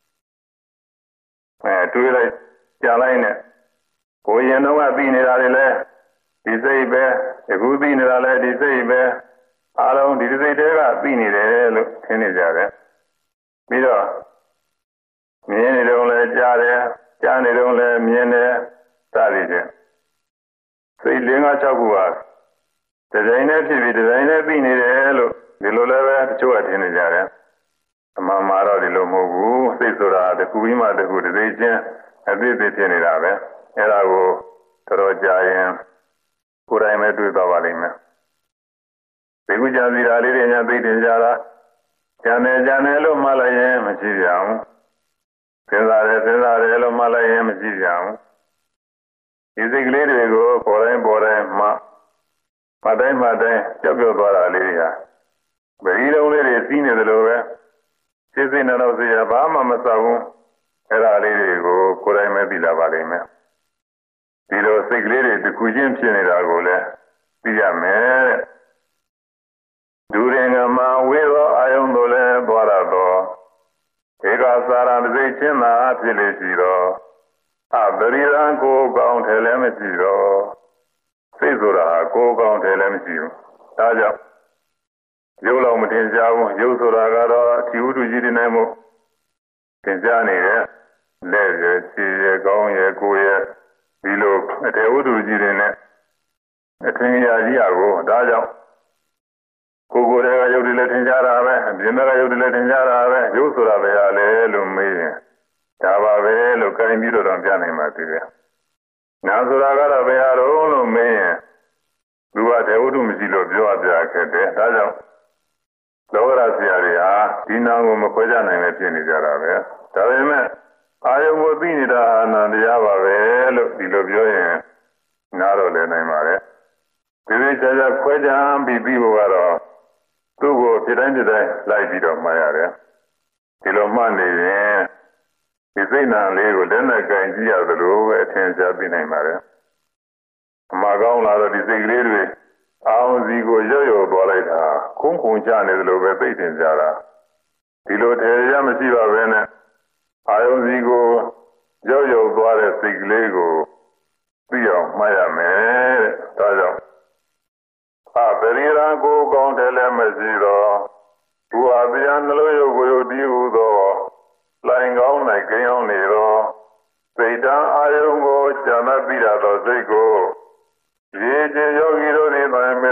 တွေးလိုက်ကြားလိုက်နဲ့ကိုရင်တော့ကသိနေတာတွေလဲဒီစိတ်ပဲအခုသိနေတာလဲဒီစိတ်ပဲအားလုံးဒီစိတ်တည်းကသိနေတယ်လို့ထင်နေကြတယ်ပြီးတော့မြင်နေတော့လဲကြားတယ်ကြားနေတော့လဲမြင်တယ်စသည်ဖြင့်စိတ်၄-၅-၆ခုဟာဒီဇိုင်းနဲ့ဖြစ်ပြီးဒီဇိုင်းနဲ့ပြီးနေတယ်လို့ဒီလိုလည်းပဲတချို့ကထင်နေကြတယ်အမှန်မှာတော့ဒီလိုမဟုတ်ဘူးစိတ်ဆိုတာတစ်ခုပြီးမှတစ်ခုဒီစိတ်ချင်းအသေးသေးဖြစ်နေတာပဲအဲ့ဒါကိုတော်ကြာရင်ကိုယ်တိုင်ပဲတွေ့သွားပါလိမ့်မယ်ဒီကုကြစီဓာလေးတွေညာသိတင်ကြတာကျန်တယ်လို့မှတ်လိုက်ရင်မရှိကြဘူးစဉ်းစားတယ်လို့မှတ်လိုက်ရင်မရှိကြဘူးဒီစိတ်ကလေးတွေကိုပေါ်တိုင်းမှမတိုင်းကြောက်သွားတာလေးတွေဟာဗီဒီလုံးလေးတွေစီးနေတယ်လို့ပဲစိတ်နောက်စီရဘာမှမစောက်ဘူးအဲ့ဒါလေးတွေကိုကိုယ်တိုင်ပဲသိလာပါလိမ့်မယ်ဒီလိုစိတ်ကလေးတွေတစ်ခုချင်းဖြစ်နေတာကိုလည်းသိရမယ်တဲ့ဒုရင်ကမှဝေသောအာယုံတို့လည်းသွားရတော့ဧကသရံစိတ်ချင်းသာဖြစ်လေရှိတော့အပရိရံကိုကောင်းတယ်လည်းမရှိတော့စိတ်ဆိုတာကိုကောင်းတယ်လည်းမရှိဘူးဒါကြောင့်ရုပ်လောက်မတင်ကြဘူးရုပ်ဆိုတာကတော့အထီဝတ္ထုကြီးတွေနဲ့မို့တင်ကြနေတယ်လက်ရယ်ခြေရယ်ကောင်းရယ်ကိုယ်ရယ်ဒီလိုအထေဝတ္ထုကြီးတွေနဲ့အထင်ရာကြီးအကိုဒါကြောင့်ကိုယ်တွေကရုပ်တွေလည်းထင်ကြတာပဲအပြင်ကရုပ်တွေလည်းထင်ကြတာပဲရုပ်ဆိုတာပဲလေလို့မေးရင်ဒါပါပဲလို့ကြိုင်ပြီးတော့ပြနိုင်ပါသေးတယ်နာဆိုတာကတော့ဘယ်ဟာတော့လို့မေးရင်သူကတေဝတ္ထုမရှိလို့ပြောပြခဲ့တယ်ဒါကြောင့်လောကရဆရာတွေဟာဒီနာကိုမခွဲကြနိုင်ပဲဖြစ်နေကြတာပဲဒါပေမဲ့အာယုံကိုသိနေတာအနန္တရားပါပဲလို့ဒီလိုပြောရင်နားတော့လည်းနိုင်ပါတယ်ဒီလိုကြာခွဲကြပြီးဖို့ကတော့သူ့ကိုဖြစ်တိုင်းလိုက်ပြီးတော့မှားရတယ်ဒီလိုမှတ်နေရင်ဒီစိတ်နာလေးကိုလက်နဲ့ကင်ကြည့်ရသလိုပဲအထင်ရှားသိနိုင်ပါတယ်အမှားကောင်းလာတော့ဒီစိတ်ကလေးတွေအောင်စီကိုရော့သွားလိုက်တာခုန်ချနေသလိုပဲသိတင်ကြတာဒီလိုတည်းရမရှိပါပဲနဲ့အာယုံစီကိုရော့သွားတဲ့စိတ်ကလေးကိုသိအောင်မှားရမယ်တဲ့ဒါကြောင့်ဗေရိရာကိုကောင်းတယ်လည်းမရှိတော့သူဟာတရားနှလုံးရုပ်ကိုယုတ်တည်ဟူသောလိုင်ကောင်း၌ကိန်းအောင်နေတော့စိတ်တန်အာယုံကိုဇာမပိရသောစိတ်ကိုရေချင်းယောဂီတို့သည်ဗယမေတ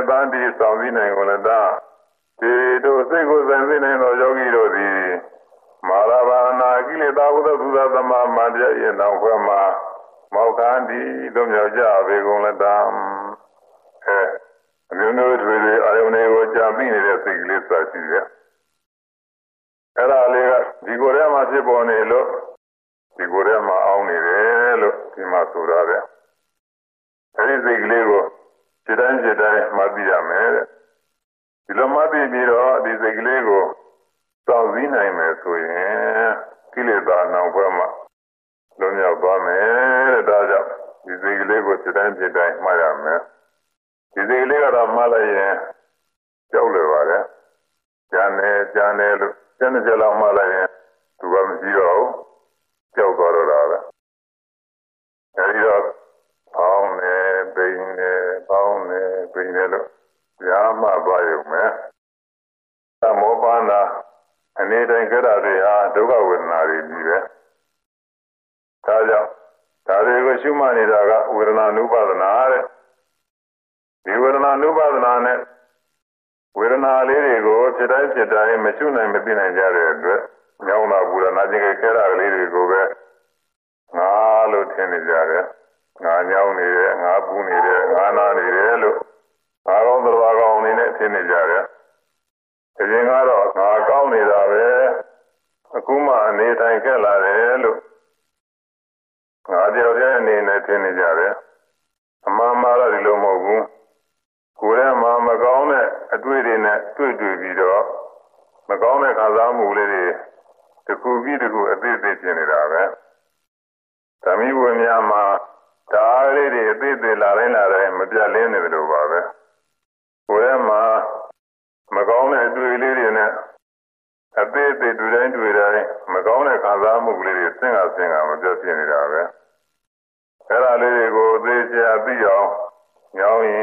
လည်းတန်းဒီဆောင်ပြီးနိုင်ကုန်လည်းတန်းဒီတို့စိတ်ကိုယ်ဆိုင်သိနိုင်သောယောဂီတို့သည်မာရဘာနာကိလေသာဝတ္တသုဒ္ဓသမမန္တရရဲ့နောက်ဘက်မှာမောက္ခန္တိတို့မြောက်ကြပေကုန်လည်းတန်းအမျိုးမျိုးတွေအာယုန်တွေကိုကြာပြီးနေတဲ့စိတ်ကလေးစရှိတယ်အဲ့ဒါလေးကဒီကိုယ်ထဲမှာဖြစ်ပေါ်နေလို့ဒီကိုယ်ထဲမှာအောင်းနေတယ်လို့ဒီမှာဆိုရတယ်အဲ့ဒီစိတ်ကလေးကိုစိတ်တိုင်းမှတ်သိရမယ်တဲ့ဒီလိုမှတ်သိပြီးတော့ဒီစိတ်ကလေးကိုစောင့်စည်းနိုင်မယ်ဆိုရင်ကိလေသာနောက်ဘက်မှာလွန်မြောက်သွားမယ်တဲ့ဒါကြောင့်ဒီစိတ်ကလေးကိုစိတ်တိုင်းမှတ်ရမယ်ဒီစိတ်ကလေးကတော့မှတ်လိုက်ရင်ကြောက်လွယ်ပါလေကြမ်းနေလို့ကျန်တဲ့ကြလောက်မှလိုက်ရင်သူကမရှိတော့ဘူးကြောက်သွားတော့တာပဲအဲဒီတော့ပေါင်းနေပိန်နေပေါင်းနေပိန်နေလို့ညာမှသွားရုံပဲသမောပန္နာအနေတိုင်းကြတာတွေဟာဒုက္ခဝေဒနာတွေကြီးပဲဒါကြောင့်ဒါတွေကိုရှုမှတ်နေတာကဝေဒနာနုပါဒနာတဲ့ဒီဝေဒနာနုပါဒနာနဲ့ဝေဒနာလေးတွေကိုဖြစ်တိုင်းမရှုနိုင်မသိနိုင်ကြတဲ့အတွက်ညောင်းတာဘူးလားနာကျင်ခဲတာကလေးတွေကိုပဲငါလို့ထင်နေကြတယ်ငါညောင်းနေတယ်ငါပူနေတယ်ငါနာနေတယ်လို့ငါကောင်းတော်ကောင်းနေနဲ့ထင်နေကြတယ်ဒီရင်ကတော့ငါကောင်းနေတာပဲအခုမှအနေတိုင်းခဲ့လာတယ်လို့ငါတယောက်တည်းအနေနဲ့ထင်နေကြတယ်အမှန်မှားတော့ဒီလိုမဟုတ်ဘူးကိုယ်ထဲမှာမကောင်းတဲ့အတွေ့တွေနဲ့တွေ့ပြီးတော့မကောင်းတဲ့ခံစားမှုလေးတွေတစ်ခုပြီးတစ်ခုအသေးသေးဖြစ်နေတာပဲဓမ္မဝိညာဉ်မှာဒါလေးတွေအသေးသေးလာတိုင်းမပြတ်လင်းနေတယ်လို့ပါပဲကိုယ်ထဲမှာမကောင်းတဲ့အတွေ့လေးတွေနဲ့အသေးသေးတွေ့တိုင်းမကောင်းတဲ့ခံစားမှုလေးတွေဆင်းကမပြတ်ဖြစ်နေတာပဲအဲ့ဒါလေးတွေကိုသေချာသိအောင်ညောင်း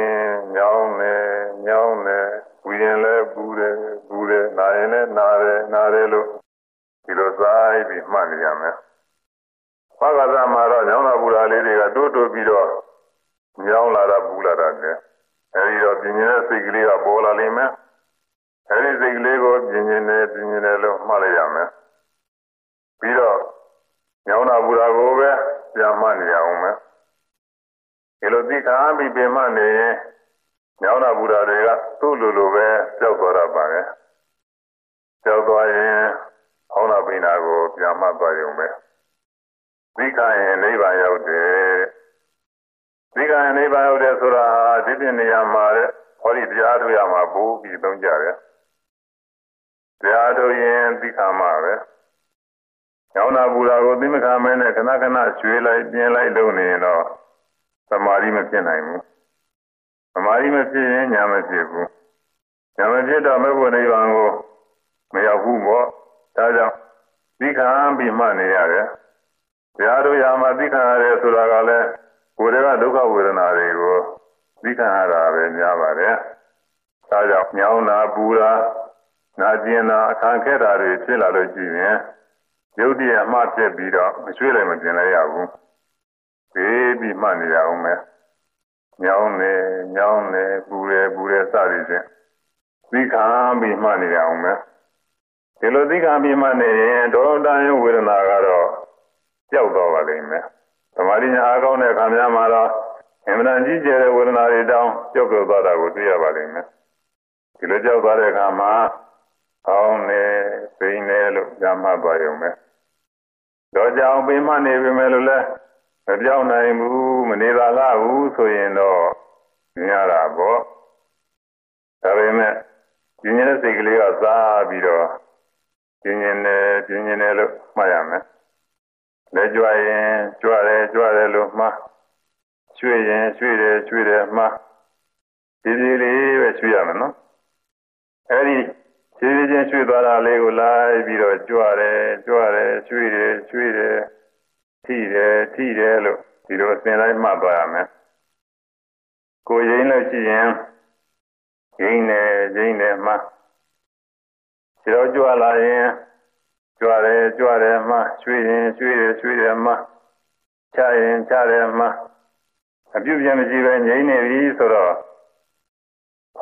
နေပူရင်လည်းပူတယ်နာရင်လည်းနာတယ်လို့ဒီလိုစားပြီးမှတ်နေရမယ်။ဘာသာသာမှာတော့ညောင်းတာပူတာလေးတွေကတိုးပြီးတော့ညောင်းလာတာပူလာတာနဲ့အဲဒီတော့ပြင်းနေတဲ့စိတ်ကလေးကပေါ်လာလိမ့်မယ်။အဲဒီစိတ်ကလေးကိုပြင်းနေလို့မှတ်လိုက်ရမယ်။ပြီးတော့ညောင်းတာပူတာကိုပဲပြန်မှတ်နေရအောင်မယ်။ဒီလိုသိခံပြီးပြင်မှနေရင်ညောင်းတာဘူတာတွေကသူ့လိုပဲကြောက်သွားတာပါပဲကြောက်သွားရင်ဟောင်းတာပိနာကိုပြန်မှတ်သွားရုံပဲသိခံရင်နိဗ္ဗာန်ရောက်တယ်သိခံရင်နိဗ္ဗာန်ရောက်တယ်ဆိုတာဒီပြနေရာမှာတဲ့ဟောဒီတရားထုတ်ရမှာပို့ပြီးသုံးကြတယ်တရားထုတ်ရင်သိခံမှာပဲညောင်းတာဘူတာကိုသိမခံမဲနဲ့ခဏရွှေ့လိုက်ပြင်းလိုက်လုပ်နေရင်တော့သမာဓိမဖြစ်နိုင်ဘူးသမာဓိမဖြစ်ရင်ဉာဏ်မဖြစ်ဘူးဉာဏ်မဖြစ်တော့မဲ့ဘုနိဗ္ဗာန်ကိုမရောက်ဘူးပေါ့ဒါကြောင့်သိခံပြီးမှနေရတယ်တရားတို့ရာမှာသိခံရတယ်ဆိုတာကလည်းကိုယ်တည်းကဒုက္ခဝေဒနာတွေကိုသိခံရတာပဲများပါတယ်ဒါကြောင့်ညောင်းတာပူတာနာကျင်တာအခါခဲတာတွေဖြစ်လာလို့ရှိရင်ယုတ်တရားမှဖြစ်ပြီးတော့မရွှေ့လည်းမပြင်လိုက်ရဘူးပြီးမှတ်နေရအောင်မယ်ညောင်းနေပူတယ်စသည်ဖြင့်သိခံပြီးမှတ်နေရအောင်မယ်ဒီလိုသိခံပြီးမှတ်နေရင်ဒေါသယဝေဒနာကတော့ကြောက်တော့ပါလိမ့်မယ်သမာဓိညာအားကောင်းတဲ့အခါများမှာတော့အမှန်တန်ကြီးကျယ်တဲ့ဝေဒနာတွေတောင်းကြောက်ကြသွားတာကိုသိရပါလိမ့်မယ်ဒီလိုကြောက်သွားတဲ့အခါမှာအောင်းနေပိန်နေလို့ညမှတ်သွားရုံပဲတော့ကြောင်ပိန်မှနေပြီမယ်လို့လဲမပြောင်းနိုင်ဘူးမနေသာလားဘူးဆိုရင်တော့ညရတာပေါ့ဒါပေမဲ့ပြင်းနေတဲ့စိတ်ကလေးကစားပြီးတော့ပြင်းနေလို့မှတ်ရမယ်လက်ကြွရင်ကြွတယ်လို့မှတ်ရွှေ့ရင်ရွှေ့တယ်မှတ်ဒီလေးပဲရွှေ့ရမယ်နော်အဲဒီခြေချင်းရွှေ့သွားတာလေးကိုလိုက်ပြီးတော့ကြွတယ်ရွှေ့တယ်ထိတယ်လို့ဒီလိုအစဉ်တိုင်းမှတ်သွားရမယ်ကိုရင်းလို့ရှိရင်ရင်းတယ်မှခြေတော့ကြွလာရင်ကြွတယ်မှရွှေ့ရင်ရွှေ့တယ်မှချတယ်မှအပြုတ်ပြန်မရှိပဲငြိမ့်နေပြီဆိုတော့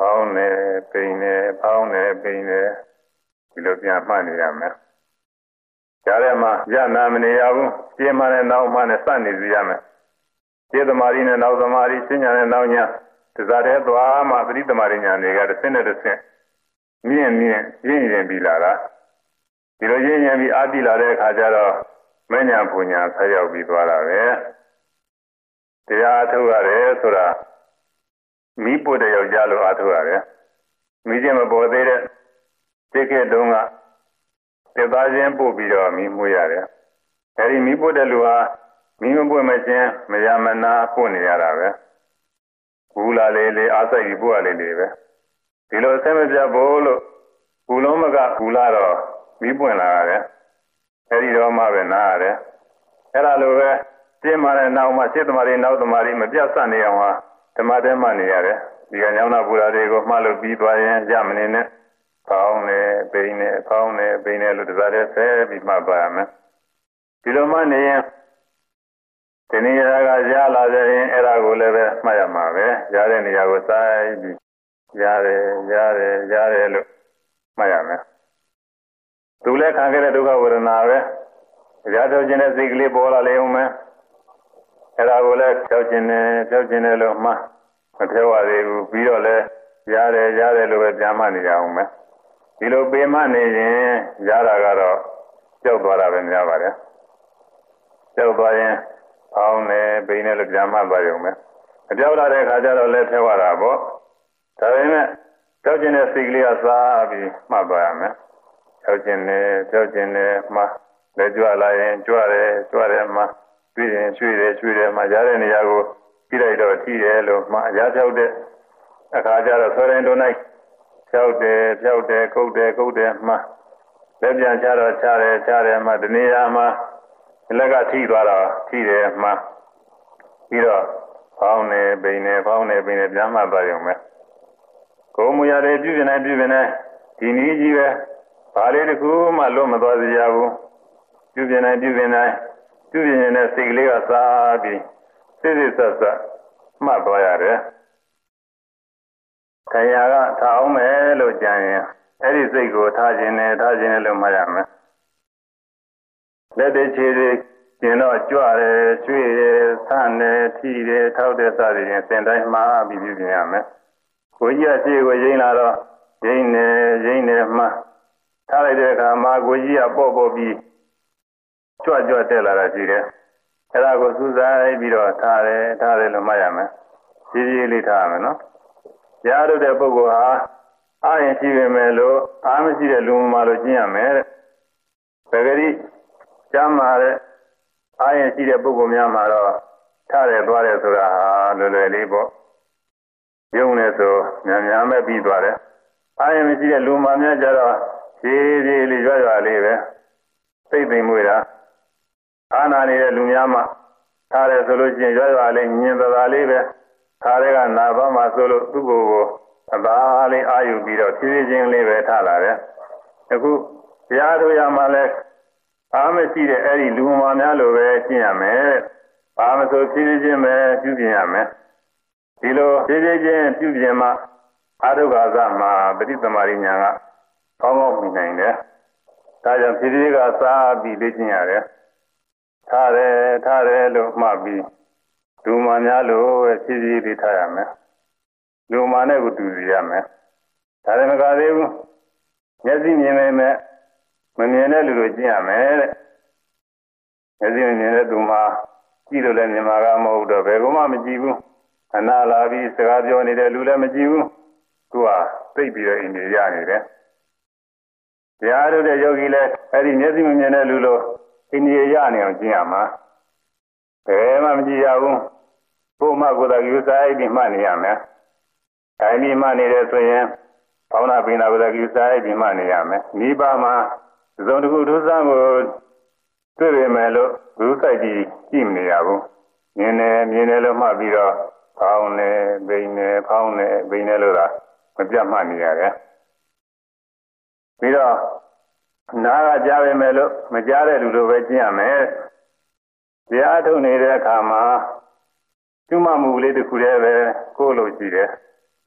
ဖောင်းနေပိန်နေဖောင်းနေပိန်နေဒီလိုပြန်မှတ်နေရမယ်ကြားထဲမှာရနာမနေရဘူးရှင်းမှနဲ့နောက်မှနဲ့စနေစီရမယ်ရှင်းသမารီနဲ့နောက်သမารီရှင်းညာနဲ့နောက်ညာတစားတဲ့သွားမှပရိသမารီညာတွေကတစ်ဆင့်နဲ့တစ်ဆင့်မြင့်ရင်းပြီးလာတာဒီလိုရင်းပြီးအာတိလာတဲ့အခါကျတော့မဉ္ဇဉ်ပူညာဆက်ရောက်ပြီးသွားတာပဲတရားထုတ်ရတယ်ဆိုတာမိပုတ်တဲ့ယောက်ျားလိုအားထုတ်ရတယ်မိချင်းမပေါ်သေးတဲ့တိခေတုံးကတေသားချင်းပို့ပြီးတော့မိမှုရတယ်အဲဒီမိပုတ်တဲ့လူဟာမိမပွင့်မချင်းမရမနာပို့နေရတာပဲဘူးလာလေးအားစိုက်ပြီးပို့ရလေးပဲဒီလိုဆက်မပြတ်ဖို့လို့ဘူးလုံးမကဘူးလာတော့မိပွင့်လာရတယ်အဲဒီတော့မှပဲနားရတယ်အဲ့ဒါလိုပဲရှင်းမှလည်းနောက်မှရှင်းသမารီနောက်သမารီမပြတ်စနေအောင်ဟာဓမ္မတဲမှနေရတယ်ဒီကညောင်းနာပူရာတွေကိုမှလို့ပြီးသွားရင်ကြမနေနဲ့ဖောင်းနေပိန်နေဖောင်းနေပိန်နေလို့တစားတဲ့ဆဲပြီးမှပါရမယ်ဒီလိုမှနေရင်ဒီနေရာကရလာတဲ့ရင်အဲ့ဒါကိုလည်းပဲမှတ်ရမှာပဲရတဲ့နေရာကိုစိုက်ပြီးရတယ်လို့မှတ်ရမယ်သူလည်းခံခဲ့တဲ့ဒုက္ခဝေဒနာပဲကြားထုတ်ခြင်းနဲ့စိတ်ကလေးပေါ်လာလေဦးမယ်အဲ့ဒါကိုလည်းဖြောက်ခြင်းနဲ့လို့မှမပြောရသေးဘူးပြီးတော့လည်းရတယ်လို့ပဲပြန်မှနေရအောင်မယ်ဒီလိုပေမှနေရင်ရတာကတော့ကြောက်သွားတာပဲများပါတယ်ကြောက်သွားရင်ဖောင်းနေပိန်နေလို့ပြန်မှသွားရုံပဲအပြောက်လာတဲ့ခါကျတော့လည်းပြောရတာပေါ့ဒါပေမဲ့ကြောက်ခြင်းနဲ့စိတ်ကလေးကစားပြီးမှတ်သွားရမယ်ကြောက်ခြင်းနဲ့မှလည်းကြွလာရင်ကြွတယ်မှပြီးရင်ရွှေ့တယ်မှရတဲ့နေရာကိုကြည့်လိုက်တော့ထိတယ်လို့မှအရာဖြောက်တဲ့အခါကျတော့ဆိုရင်တို့၌ဖြောက်တယ်ကုတ်တယ်မှလက်ပြန်ချတော့ချတယ်မှဒီနေရာမှာလက်ကထိသွားတော့ထိတယ်မှပြီးတော့ဖောင်းနေပိန်နေပြန်မှသွားရုံပဲကိုယ်မူရတယ်ပြုပြင်နေဒီနည်းကြီးပဲဘာလေးတစ်ခုမှလွတ်မသွားစေရဘူးပြုပြင်နေတဲ့စိတ်ကလေးကစားပြီးစစ်ဆက်မှတ်သွားရတယ်။တရားကထားအောင်မယ်လို့ကြံရင်အဲ့ဒီစိတ်ကိုထားခြင်းနဲ့လို့မှတ်ရမယ်။လက်တွေခြေတွေကျင်တော့ကြွတယ်ရွှေ့တယ်ဆန့်တယ်ထိတယ်ထောက်တယ်စသည်ဖြင့်စင်တိုင်းမှားပြီးပြုပြင်ရမယ်။ကိုကြီးကခြေကိုရိမ့်လာတော့ရိမ့်နေမှထားလိုက်တဲ့အခါမှာကိုကြီးကပေါ့ပြီးကြွတက်လာတာရှိတယ်။အဲ့ဒါကိုစူးစိုက်ပြီးတော့ထားတယ်လို့မှတ်ရမယ်။ကြီးလေးထားရမယ်နော်။ရားတို့တဲ့ပုဂ္ဂိုလ်ဟာအားရင်ရှိပေမဲ့လို့အားမရှိတဲ့လူမှလို့ကျင့်ရမယ်တဲ့။ပဂရိကျမ်းမာတဲ့အားရင်ရှိတဲ့ပုဂ္ဂိုလ်များမှာတော့ထားတယ်သွားတယ်ဆိုတာဟာလွယ်လေးပေါ့။ရုံနဲ့ဆိုများမဲ့ပြီးသွားတယ်။အားရင်မရှိတဲ့လူမှများကြတော့ကြီးလေးရွလေးပဲ။သိသိမွေးတာအာနာနေတဲ့လူများမှထားတယ်ဆိုလို့ရှိရင်ရွလေးညင်သာလေးပဲထားတဲ့ကနာသွားမှဆိုလို့သူ့ကိုယ်အသာလေးအာယူပြီးတော့ဖြည်းဖြည်းချင်းလေးပဲထားလာတယ်အခုတရားတို့ရမှလည်းအားမရှိတဲ့အဲ့ဒီလူမှများလိုပဲကျင့်ရမယ်ဘာမဆိုဖြည်းဖြည်းချင်းပဲပြုပြင်ရမယ်ဒီလိုဖြည်းဖြည်းချင်းပြုပြင်မှအာရုက္ခသမှာပဋိသမารိညာကကောင်းမြင်နိုင်တယ်ဒါကြောင့်ဖြည်းဖြည်းကစားပြီးလေ့ကျင့်ရတယ်ထားတယ်လို့မှတ်ပြီးလူမှများလို့ဖြည်းဖြည်းလေးထားရမယ်လူမှနဲ့ကိုတူစီရမယ်ဒါလည်းမကသေးဘူးမျက်စိမြင်ပေမဲ့မမြင်တဲ့လူလိုကျင့်ရမယ်တဲ့မျက်စိမြင်တဲ့သူမှကြည့်လို့လည်းမြင်မှာကမဟုတ်တော့ဘယ်ကောမှမကြည့်ဘူးအနာလာပြီးစကားပြောနေတဲ့လူလည်းမကြည့်ဘူးသူကသိပြီးတော့အိမ်ကြီးရနေတယ်တရားတို့တဲ့ယောဂီလည်းအဲ့ဒီမျက်စိမမြင်တဲ့လူလိုအိန္ဒိယရနေအောင်ကျင့်ရမှာဘယ်မှမကြည့်ရဘူးဘုမကိုယ်တော်ယူဆိုင်ပြီးမှတ်နေရမယ်အဲဒီမှတ်နေတယ်ဆိုရင်ဘောင်းနာပိနာကိုယ်တော်ယူဆိုင်ပြီးမှတ်နေရမယ်မိဘမှာသုံးတခုဒုစံကိုတွေ့ပေမဲ့လို့ဒုစိုက်ကြည့်ကြည့်မနေရဘူးမြင်တယ်လို့မှတ်ပြီးတော့ဖောင်းနေပိနေလို့သာမပြတ်မှတ်နေရတယ်ပြီးတော့နားကကြားပေမဲ့လို့မကြားတဲ့လူလိုပဲကျင့်ရမယ်တရားထုတ်နေတဲ့အခါမှာကျွမမှုလေးတစ်ခုတည်းပဲကိုယ်လိုရှိတယ်ထ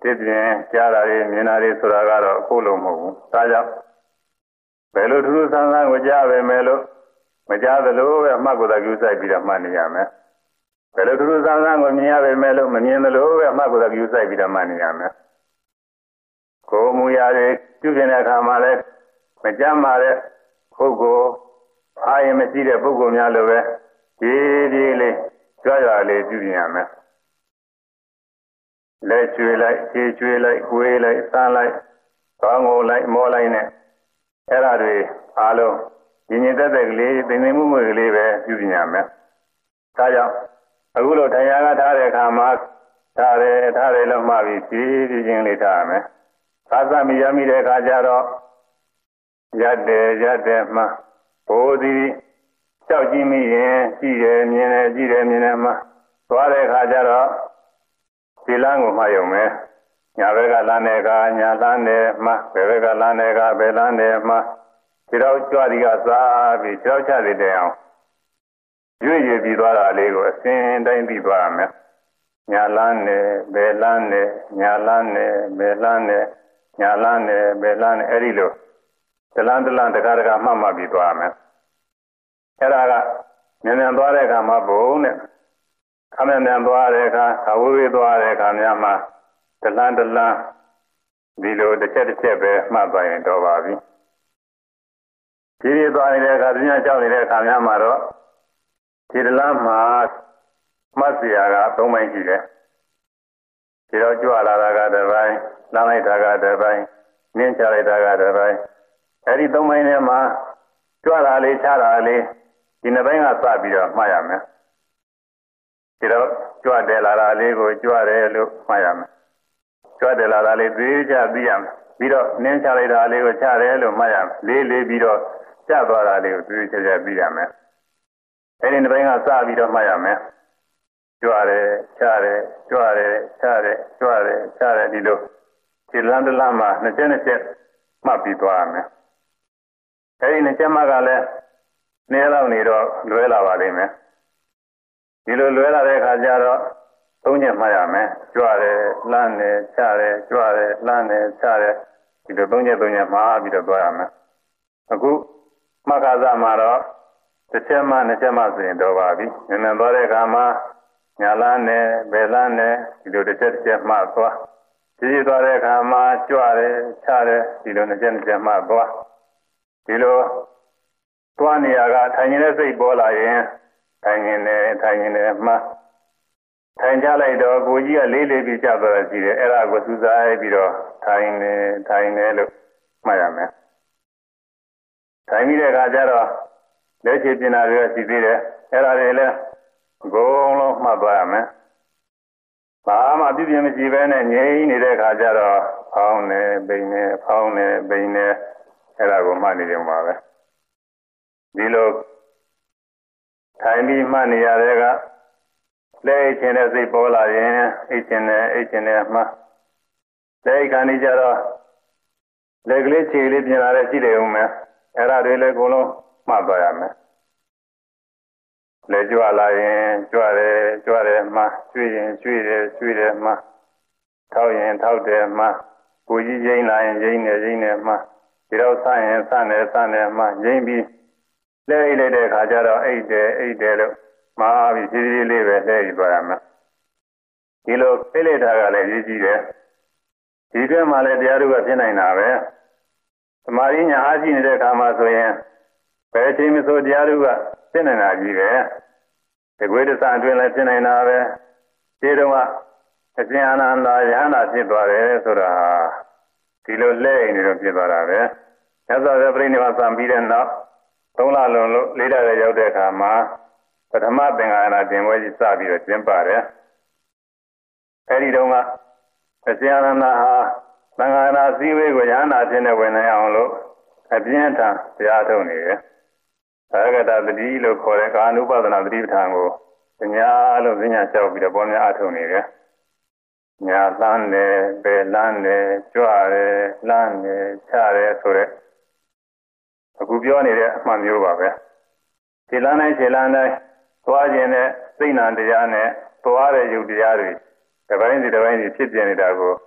ဖြစ်ပြင်ကြားတာတွေမြင်တာတွေဆိုတာကတော့အခုလုံးမဟုတ်ဘူးဒါကြောင့်ဘယ်လိုထူးထူးဆန်းဆန်းကိုကြားပဲမယ်လို့မကြားသလိုပဲအမှတ်ကိုယ်သာကျူးဆိုင်ပြီးတော့မှတ်နေရမယ်ဘယ်လိုထူးထူးဆန်းဆန်းကိုမြင်ရပဲမယ်လို့မမြင်သလိုပဲအမှတ်ကိုယ်သာကျူးဆိုင်ပြီးတော့မှတ်နေရမယ်ကိုယ်မူရာတွေပြုပြင်တဲ့အခါမှာလည်းမကြမ်းပါတဲ့ပုဂ္ဂိုလ်အားရင်မရှိတဲ့ပုဂ္ဂိုလ်များလိုပဲဒီလေးကြွရလေးပြုပြင်ရမယ်လက်ကျွေးလိုက်ခြေကျွေးလိုက်ကိုယ်လိုက်စမ်းလိုက်ကောင်းကိုလိုက်မောလိုက်နဲ့အဲ့ဒါတွေအားလုံးညီညီသက်သက်ကလေးသင်္သင်မှုမှုကလေးပဲပြုပြင်ရမယ်ဒါကြောင့်အခုလိုတရားကထားတဲ့အခါမှာထားတယ်လို့မှပြီးဖြည်းဖြည်းချင်းလေးထားရမယ်သာသမီရမိတဲ့အခါကျတော့ရက်တယ်မှဘိုးသည်ကြောက်ကြည့်မိရင်ကြည့်တယ်မြင်တယ်မှသွားတဲ့အခါကျတော့ဒီလမ်းကိုမှတ်ရုံပဲညာဘက်ကလမ်းတဲ့အခါညာလမ်းတယ်မှဘယ်ဘက်ကလမ်းတဲ့အခါဘယ်လမ်းတယ်မှဒီတော့ကြွားဒီကစားပြီးကြောက်ချတဲ့အောင်ရွေ့ပြီးသွားတာလေးကိုအစဉ်တိုင်းပြီးသွားရမယ်ညာလမ်းတယ်ဘယ်လမ်းတယ်ညာလမ်းတယ်ဘယ်လမ်းတယ်ညာလမ်းတယ်ဘယ်လမ်းတယ်အဲ့ဒီလိုတလန်းတခါမှတ်ပြီးသွားရမယ်အဲ့ဒါကမြန်သွားတဲ့အခါမှာဘုံနဲ့ခမမြန်သွားတဲ့အခါအဝေးသွားတဲ့အခါများမှာတလန်းဒီလိုတစ်ချက်ပဲမှတ်သွားရင်တော့ပါပြီဒီသွားနေတဲ့အခါပြညာကြောက်နေတဲ့အခါများမှာတော့ဒီတလန်းမှာမှတ်เสียက၃ပိုင်းရှိတယ်ဒီတော့ကြွလာတာကတစ်ပိုင်းလမ်းလိုက်တာကတစ်ပိုင်းနင်းချလိုက်တာကတစ်ပိုင်းအဲ့ဒီ၃ပိုင်းထဲမှာကြွလာလေးချတာလေးဒီနှစ်ပိုင်းကစပြီးတော့မှတ်ရမယ်ဒီတော့ကြွတယ်လာတာလေးကိုကြွတယ်လို့မှတ်ရမယ်ကြွတယ်လာတာလေးသိချသိရမယ်ပြီးတော့နင်းချလိုက်တာလေးကိုချတယ်လို့မှတ်ရမယ်လေးပြီးတော့ကျသွားတာလေးကိုသိချသိရမယ်အဲ့ဒီနှစ်ပိုင်းကစပြီးတော့မှတ်ရမယ်ကြွတယ်ချတယ်ကြွတယ်ချတယ်ကြွတယ်ချတယ်ဒီလိုဒီလမ်းတစ်လမ်းမှာနှစ်ချက်မှတ်ပြီးသွားရမယ်အဲဒီနှစ်ချက်မှကလည်းနည်းလောက်နေတော့လွဲလာပါလိမ့်မယ်ဒီလိုလွဲလာတဲ့အခါကျတော့သုံးချက်မှတ်ရမယ်ကြွတယ်လမ်းတယ်ချတယ်ကြွတယ်လမ်းတယ်ချတယ်ဒီလိုသုံးချက်မှတ်ပြီးတော့သွားရမယ်အခုမှတ်ခါစမှာတော့တစ်ချက်မှနှစ်ချက်မှဆိုရင်တော့ပါပြီမြန်သွားတဲ့အခါမှာညာလမ်းနဲ့ဘယ်လမ်းနဲ့ဒီလိုတစ်ချက်မှတ်သွားဒီသွားတဲ့အခါမှာကြွတယ်ချတယ်ဒီလိုနှစ်ချက်မှတ်သွားဒီလိုသွားနေရကထိုင်နေတဲ့စိတ်ပေါ်လာရင်ထိုင်နေမှထိုင်ကြလိုက်တော့ကိုကြီးကလေးပြီးကြသွားတာရှိတယ်အဲ့ဒါကိုစူးစိုက်ပြီးတော့ထိုင်နေလို့မှတ်ရမယ်ထိုင်ပြီးတဲ့အခါကျတော့လက်ချေပြင်တာတွေရှိသေးတယ်အဲ့ဒါတွေလည်းအကုန်လုံးမှတ်သွားရမယ်ဘာမှပြည့်ပြည့်မရှိဘဲနဲ့ငြိမ်နေတဲ့အခါကျတော့ဖောင်းနေပိန်နေဖောင်းနေပိန်နေအဲ့ဒါကိုမှတ်နေကြပါပဲဒီလိုထိုင်ပြီးမှတ်နေရတဲ့ကလက်အိတ်ခြင်းတဲ့စိတ်ပေါ်လာရင်အိတ်ခြင်းနဲ့မှလက်အိတ်ခါနေကြတော့လက်ကလေးခြေလေးပြင်လာတဲ့ရှိတယ်ဦးမယ်အဲ့ဒါတွေလည်းအကုန်လုံးမှတ်သွားရမယ်လက်ကြွလာရင်ကြွတယ်မှရွှေ့ရင်ရွှေ့တယ်မှထောက်ရင်ထောက်တယ်မှကိုကြီးရင်းလာရင်ရင်းနေမှဒီတော့ဆန်းရင်ဆန်းတယ်မှရင်းပြီးလဲအိတ်လိုက်တဲ့အခါကျတော့အိတ်တယ်လို့မှားပြီးဖြည်းဖြည်းလေးပဲလဲပြီးသွားရမယ်ဒီလိုဖိလိုက်တာကလည်းရည်ကြီးတယ်ဒီတွင်မှလည်းတရားတို့ကဖြစ်နိုင်တာပဲသမာဓိညာအားရှိနေတဲ့အခါမှာဆိုရင်ဘယ်ချိန်မှဆိုတရားတို့ကဖြစ်နိုင်တာကြီးပဲဒီကွေးတစအတွင်းလည်းဖြစ်နိုင်တာပဲဒီတော့ကအရှင်အာနန္ဒာယဟန္တာဖြစ်သွားတယ်ဆိုတာဒီလိုလဲနေတော့ဖြစ်သွားတာပဲသစ္စာပဲပြိဋိဘသံပြီးတဲ့နောက်3လလုံးလို့၄လရဲ့ရောက်တဲ့အခါမှာပထမသင်္ဃာနာကျင့်ပွဲကြီးစပြီးတော့ကျင်းပါတယ်အဲဒီတုန်းကအရှင်အာနန္ဒာဟာသံဃာနာစည်းဝေးကိုယဟန္တာဖြစ်နေဝင်နိုင်အောင်လို့အပြင်းထန်တရားထုတ်နေတယ်သရဂတသတိလို့ခေါ်တဲ့ကာနုပဒနာသတိပဋ္ဌာန်ကိုညာလို့ဉာဏ်လျှောက်ပြီးတော့ပေါ်များအထုတ်နေတယ်ညာလန်းတယ်ဘယ်လန်းတယ်ကြွတယ်လန်းတယ်ချတယ်ဆိုတဲ့အခုပြောနေတဲ့အမှန်မျိုးပါပဲခြေလန်းတိုင်းသွားခြင်းနဲ့စိတ်နာတရားနဲ့သွားတဲ့ယုတ်တရားတွေတစ်ပိုင်းစီဖြစ်ပြနေတာကို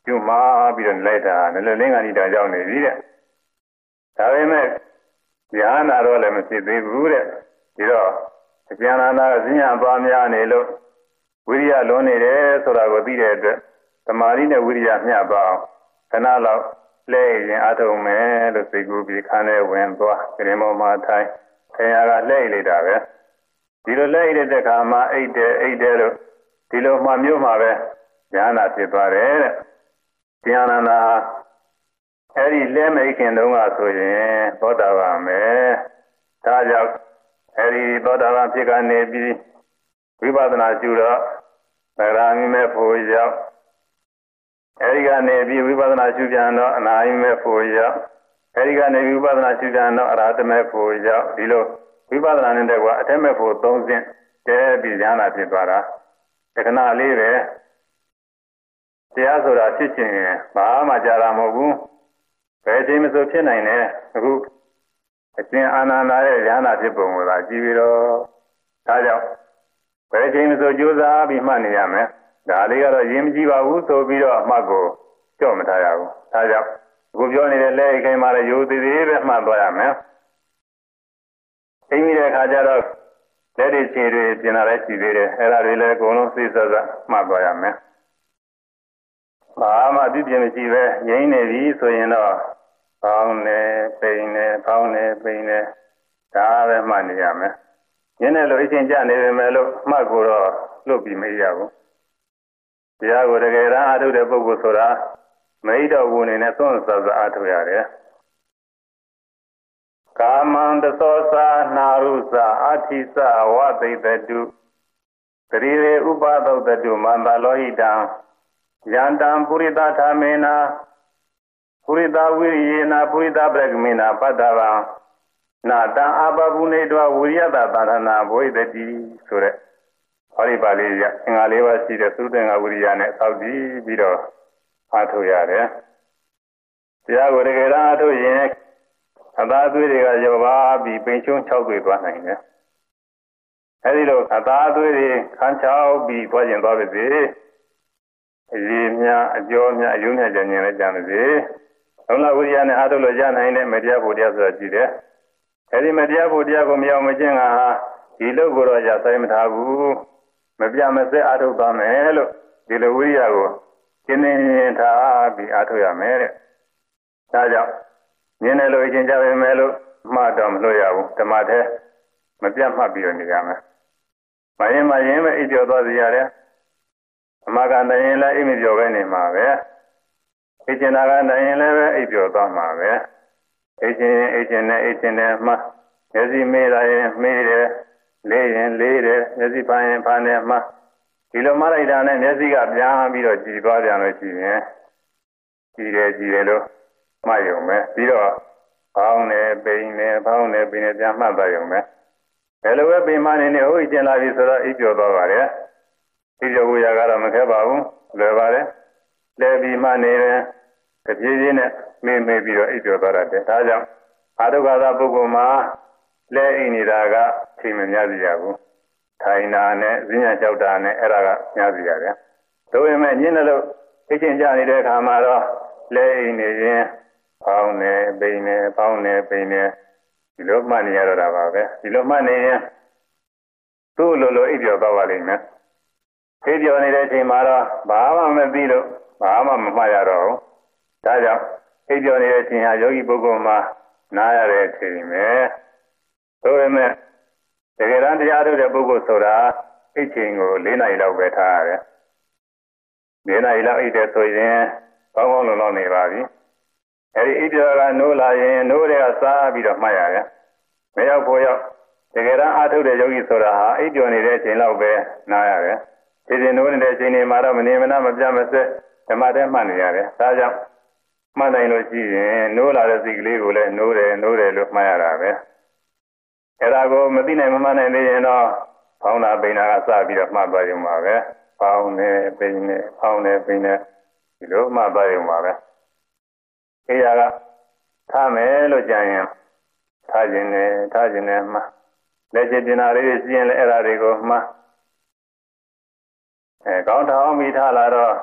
ကျူမာပြီးတော့လိုက်တာလည်းလင်းကနေတောင်ရောက်နေပြီတဲ့ဒါပေမဲ့ဉာဏ်နာတော့လည်းမဖြစ်သေးဘူးတဲ့ဒီတော့အကျဉ်းလာတာဈဉ္ညာသွားများနေလို့ဝိရိယလွန်နေတယ်ဆိုတာကိုသိတဲ့အတွက်သမာဓိနဲ့ဝိရိယမျှပါအောင်ခဏလောက်လဲရင်အထုံမယ်လို့သိကူပြီးခန်းထဲဝင်သွားပြင်းပေါ်မှာထိုင်ခင်ဗျာကလဲလိုက်တာပဲဒီလိုလဲလိုက်တဲ့အခါမှာအိတ်တယ်လို့ဒီလိုမှမျိုးမှာပဲဉာဏ်နာဖြစ်သွားတယ်တဲ့ဉာဏ်နာအဲ့ဒီလဲမိခင်တုန်းကဆိုရင်သောတာပန်မယ်ဒါကြောင့်အဲ့ဒီသောတာပန်ဖြစ်ကနေပြီးဝိပဿနာကျူတော့သရဏိမေဖို့ရောက်အဲဒီကနေပြီးဝိပဿနာရှုပြန်တော့အနာယိမေဖို့ရောက်အဲဒီကနေဝိပဿနာရှုပြန်တော့အရဟတမေဖို့ရောက်ဒီလိုဝိပဿနာနဲ့တည်းကအထက်မေဖို့၃ဆင့်တဲပြီးဉာဏ်နာဖြစ်သွားတာတခဏလေးပဲတရားဆိုတာဖြစ်ခြင်းဘာမှကြာတာမဟုတ်ဘူးဘယ်ချိန်မှဆိုဖြစ်နိုင်တယ်အခုအရှင်အာနန္ဒာရဲ့ဉာဏ်နာဖြစ်ပုံကိုသာကြည့်ပြီးတော့ဒါကြောင့်ဘယ်ချိန်မှဆိုကြိုးစားပြီးမှတ်နေရမယ်ဒါလေးကတော့ရင်းမကြည့်ပါဘူးဆိုပြီးတော့အမှတ်ကိုကြော့မထားရဘူးဒါကြောင့်အခုပြောနေတဲ့လက်အိမ်ခိုင်းမှလည်းရိုးသေးသေးပဲမှတ်သွားရမယ်အိမ်ကြီးတဲ့အခါကျတော့လက်တွေခြေတွေပြင်လာလည်းရှိသေးတယ်အဲ့ဒါတွေလည်းအကုန်လုံးသိစစမှတ်သွားရမယ်ဘာမှပြပြမရှိပဲငြိမ့်နေပြီဆိုရင်တော့ပေါင်းနေပိန်နေပေါင်းနေပိန်နေဒါပဲမှတ်နေရမယ်ညနေလိုအချင်းကြနေပေမဲ့လို့မှတ်ကိုတော့လွတ်ပြီးမရဘူးတရားကိုတကယ်တမ်းအားထုတ်တဲ့ပုဂ္ဂိုလ်ဆိုတာမိတ်တော်ဝင်နေတဲ့သွန်ဆဆအားထုတ်ရတယ်ကာမံတသောသာနာရုသအာတိသဝသိတတုဂရိရေဥပသုတတုမန္တလောဟိတံယန္တံပုရိသထာမေနာပုရိသဝိရိယေနာပုရိသပရဂမေနာပတ္တဗံနာတံအပပုနေတောဝိရိယတသာသနာဘဝိတတိဆိုတဲ့ဟောဒီပါဠိရအင်္ဂါ၄ပါးရှိတဲ့သုတ္တင်္ဂဝိရိယနဲ့အောက်ကြည့်ပြီးတော့အားထုတ်ရတယ်တရားကိုတကယ်တမ်းအားထုတ်ရင်အသာအသွေးတွေကရောပါပြီးပိန်ချုံ၆သွေးသွားနိုင်တယ်အဲဒီလိုအသာအသွေးတွေခန်းချောက်ပြီးသွားကျင်သွားပါစေအရေးများအကျော်များအယုံများကြင်လည်းကြံပါစေဘုလားဝိရိယနဲ့အားထုတ်လို့ရနိုင်တဲ့မတရားဖို့တရားဆိုတာရှိတယ်အဲဒီမတရားဖို့တရားကိုမရောက်မချင်းကဒီလုတ်ကိုတော့ရဆိုင်မထားဘူးမပြမစက်အားထုတ်သွားမယ်လို့ဒီလိုဝိရိယကိုကျင်းနေထားပြီးအားထုတ်ရမယ်တဲ့ဒါကြောင့်မြင်တယ်လို့အချင်းကြပဲမယ်လို့မှတ်တော့မလို့ရဘူးဓမ္မထဲမပြတ်မှတ်ပြီးတော့နေရမယ်မရင်မရင်ပဲအိပ်ကျော်သွားစီရတယ်အမကနိုင်ရင်လည်းအိပ်မကျော်ပဲနေမှာပဲအိပ်ချင်တာကနိုင်ရင်လည်းပဲအိပ်ကျော်သွားမှာပဲအိပ်ချင်နဲ့မှမျက်စိမေးလာရင်မေးတယ်လေးရင်လေးတယ်မျက်စိဖာရင်ဖာနေမှဒီလိုမှလိုက်တာနဲ့မျက်စိကပြန်ပြီးတော့ကြည်သွားပြန်လို့ရှိရင်ကြည်တယ်လို့မှတ်ရုံပဲပြီးတော့ပေါင်းနေပိန်နေပြန်မှတ်သွားရုံပဲဘယ်လိုပဲပိန်မှနေဟုတ်ကျင်လာပြီဆိုတော့အိပ်ကျော်သွားပါတယ်အိပ်ကျော်ဝေရကတော့မခက်ပါဘူးလွယ်ပါတယ်လဲပြီးမှနေတယ်တပြေးပြေးနဲ့မေးပြီးတော့အိပ်ကျော်သွားတယ်ဒါကြောင့်အာထုခါသာပုဂ္ဂိုလ်မှာလဲအိမ်နေတာကချိန်မများစီရဘူးထိုင်တာနဲ့ဈဉ္ညာလျှောက်တာနဲ့အဲ့ဒါကများစီရတယ်ဒါပေမဲ့ညင်းတယ်လို့သိချင်းကြနေတဲ့အခါမှာတော့လဲအိမ်နေရင်ပေါင်းနေပိန်နေဒီလိုမှတ်နေရတော့တာပါပဲဒီလိုမှတ်နေရင်သူ့လိုအိပ်ကျော်သွားပါလိမ့်မယ်အိပ်ကျော်နေတဲ့အချိန်မှာတော့ဘာမှမသိလို့ဘာမှမမှတ်ရတော့ဘူးဒါကြောင့်အိပ်ကျော်နေတဲ့အချိန်ဟာယောဂီပုဂ္ဂိုလ်မှာနားရတဲ့အချိန်ပဲဆိုပေမဲ့တကယ်တမ်းတရားထုတ်တဲ့ပုဂ္ဂိုလ်ဆိုတာအိတ်ချိန်ကို၄နာရီလောက်ပဲထားရတယ်၄နာရီလောက်အိတ်တယ်ဆိုရင်ကောင်းလုံလောက်နေပါပြီအဲဒီအိတ်ကျော်ကနိုးလာရင်နိုးတဲ့ကစားပြီးတော့မှတ်ရတယ်မရောက်ဖို့ရောက်တကယ်တမ်းအားထုတ်တဲ့ယောဂီဆိုတာဟာအိတ်ကျော်နေတဲ့အချိန်လောက်ပဲနားရတယ်ဒီချိန်နိုးနေတဲ့အချိန်တွေမှာတော့မနေမနာမပြမစက်ဓမ္မတည်းမှတ်နေရတယ်ဒါကြောင့်မှတ်နိုင်လို့ရှိရင်နိုးလာတဲ့စိတ်ကလေးကိုလည်းနိုးတယ်လို့မှတ်ရတာပဲအဲ့ဒါကိုမသိနိုင်မမှတ်နိုင်သေးရင်တော့ဖောင်းတာပိန်တာကစပြီးတော့မှတ်သွားရုံပါပဲဖောင်းနေပိန်နေဒီလိုမှတ်သွားရုံပါပဲအေးရကထားမယ်လို့ကြံရင်ထားခြင်းနဲ့မှလက်ချတင်တာလေးရှိရင်လည်းအဲ့ဒါတွေကိုမှကောင်းထောင်မိထားလာတော့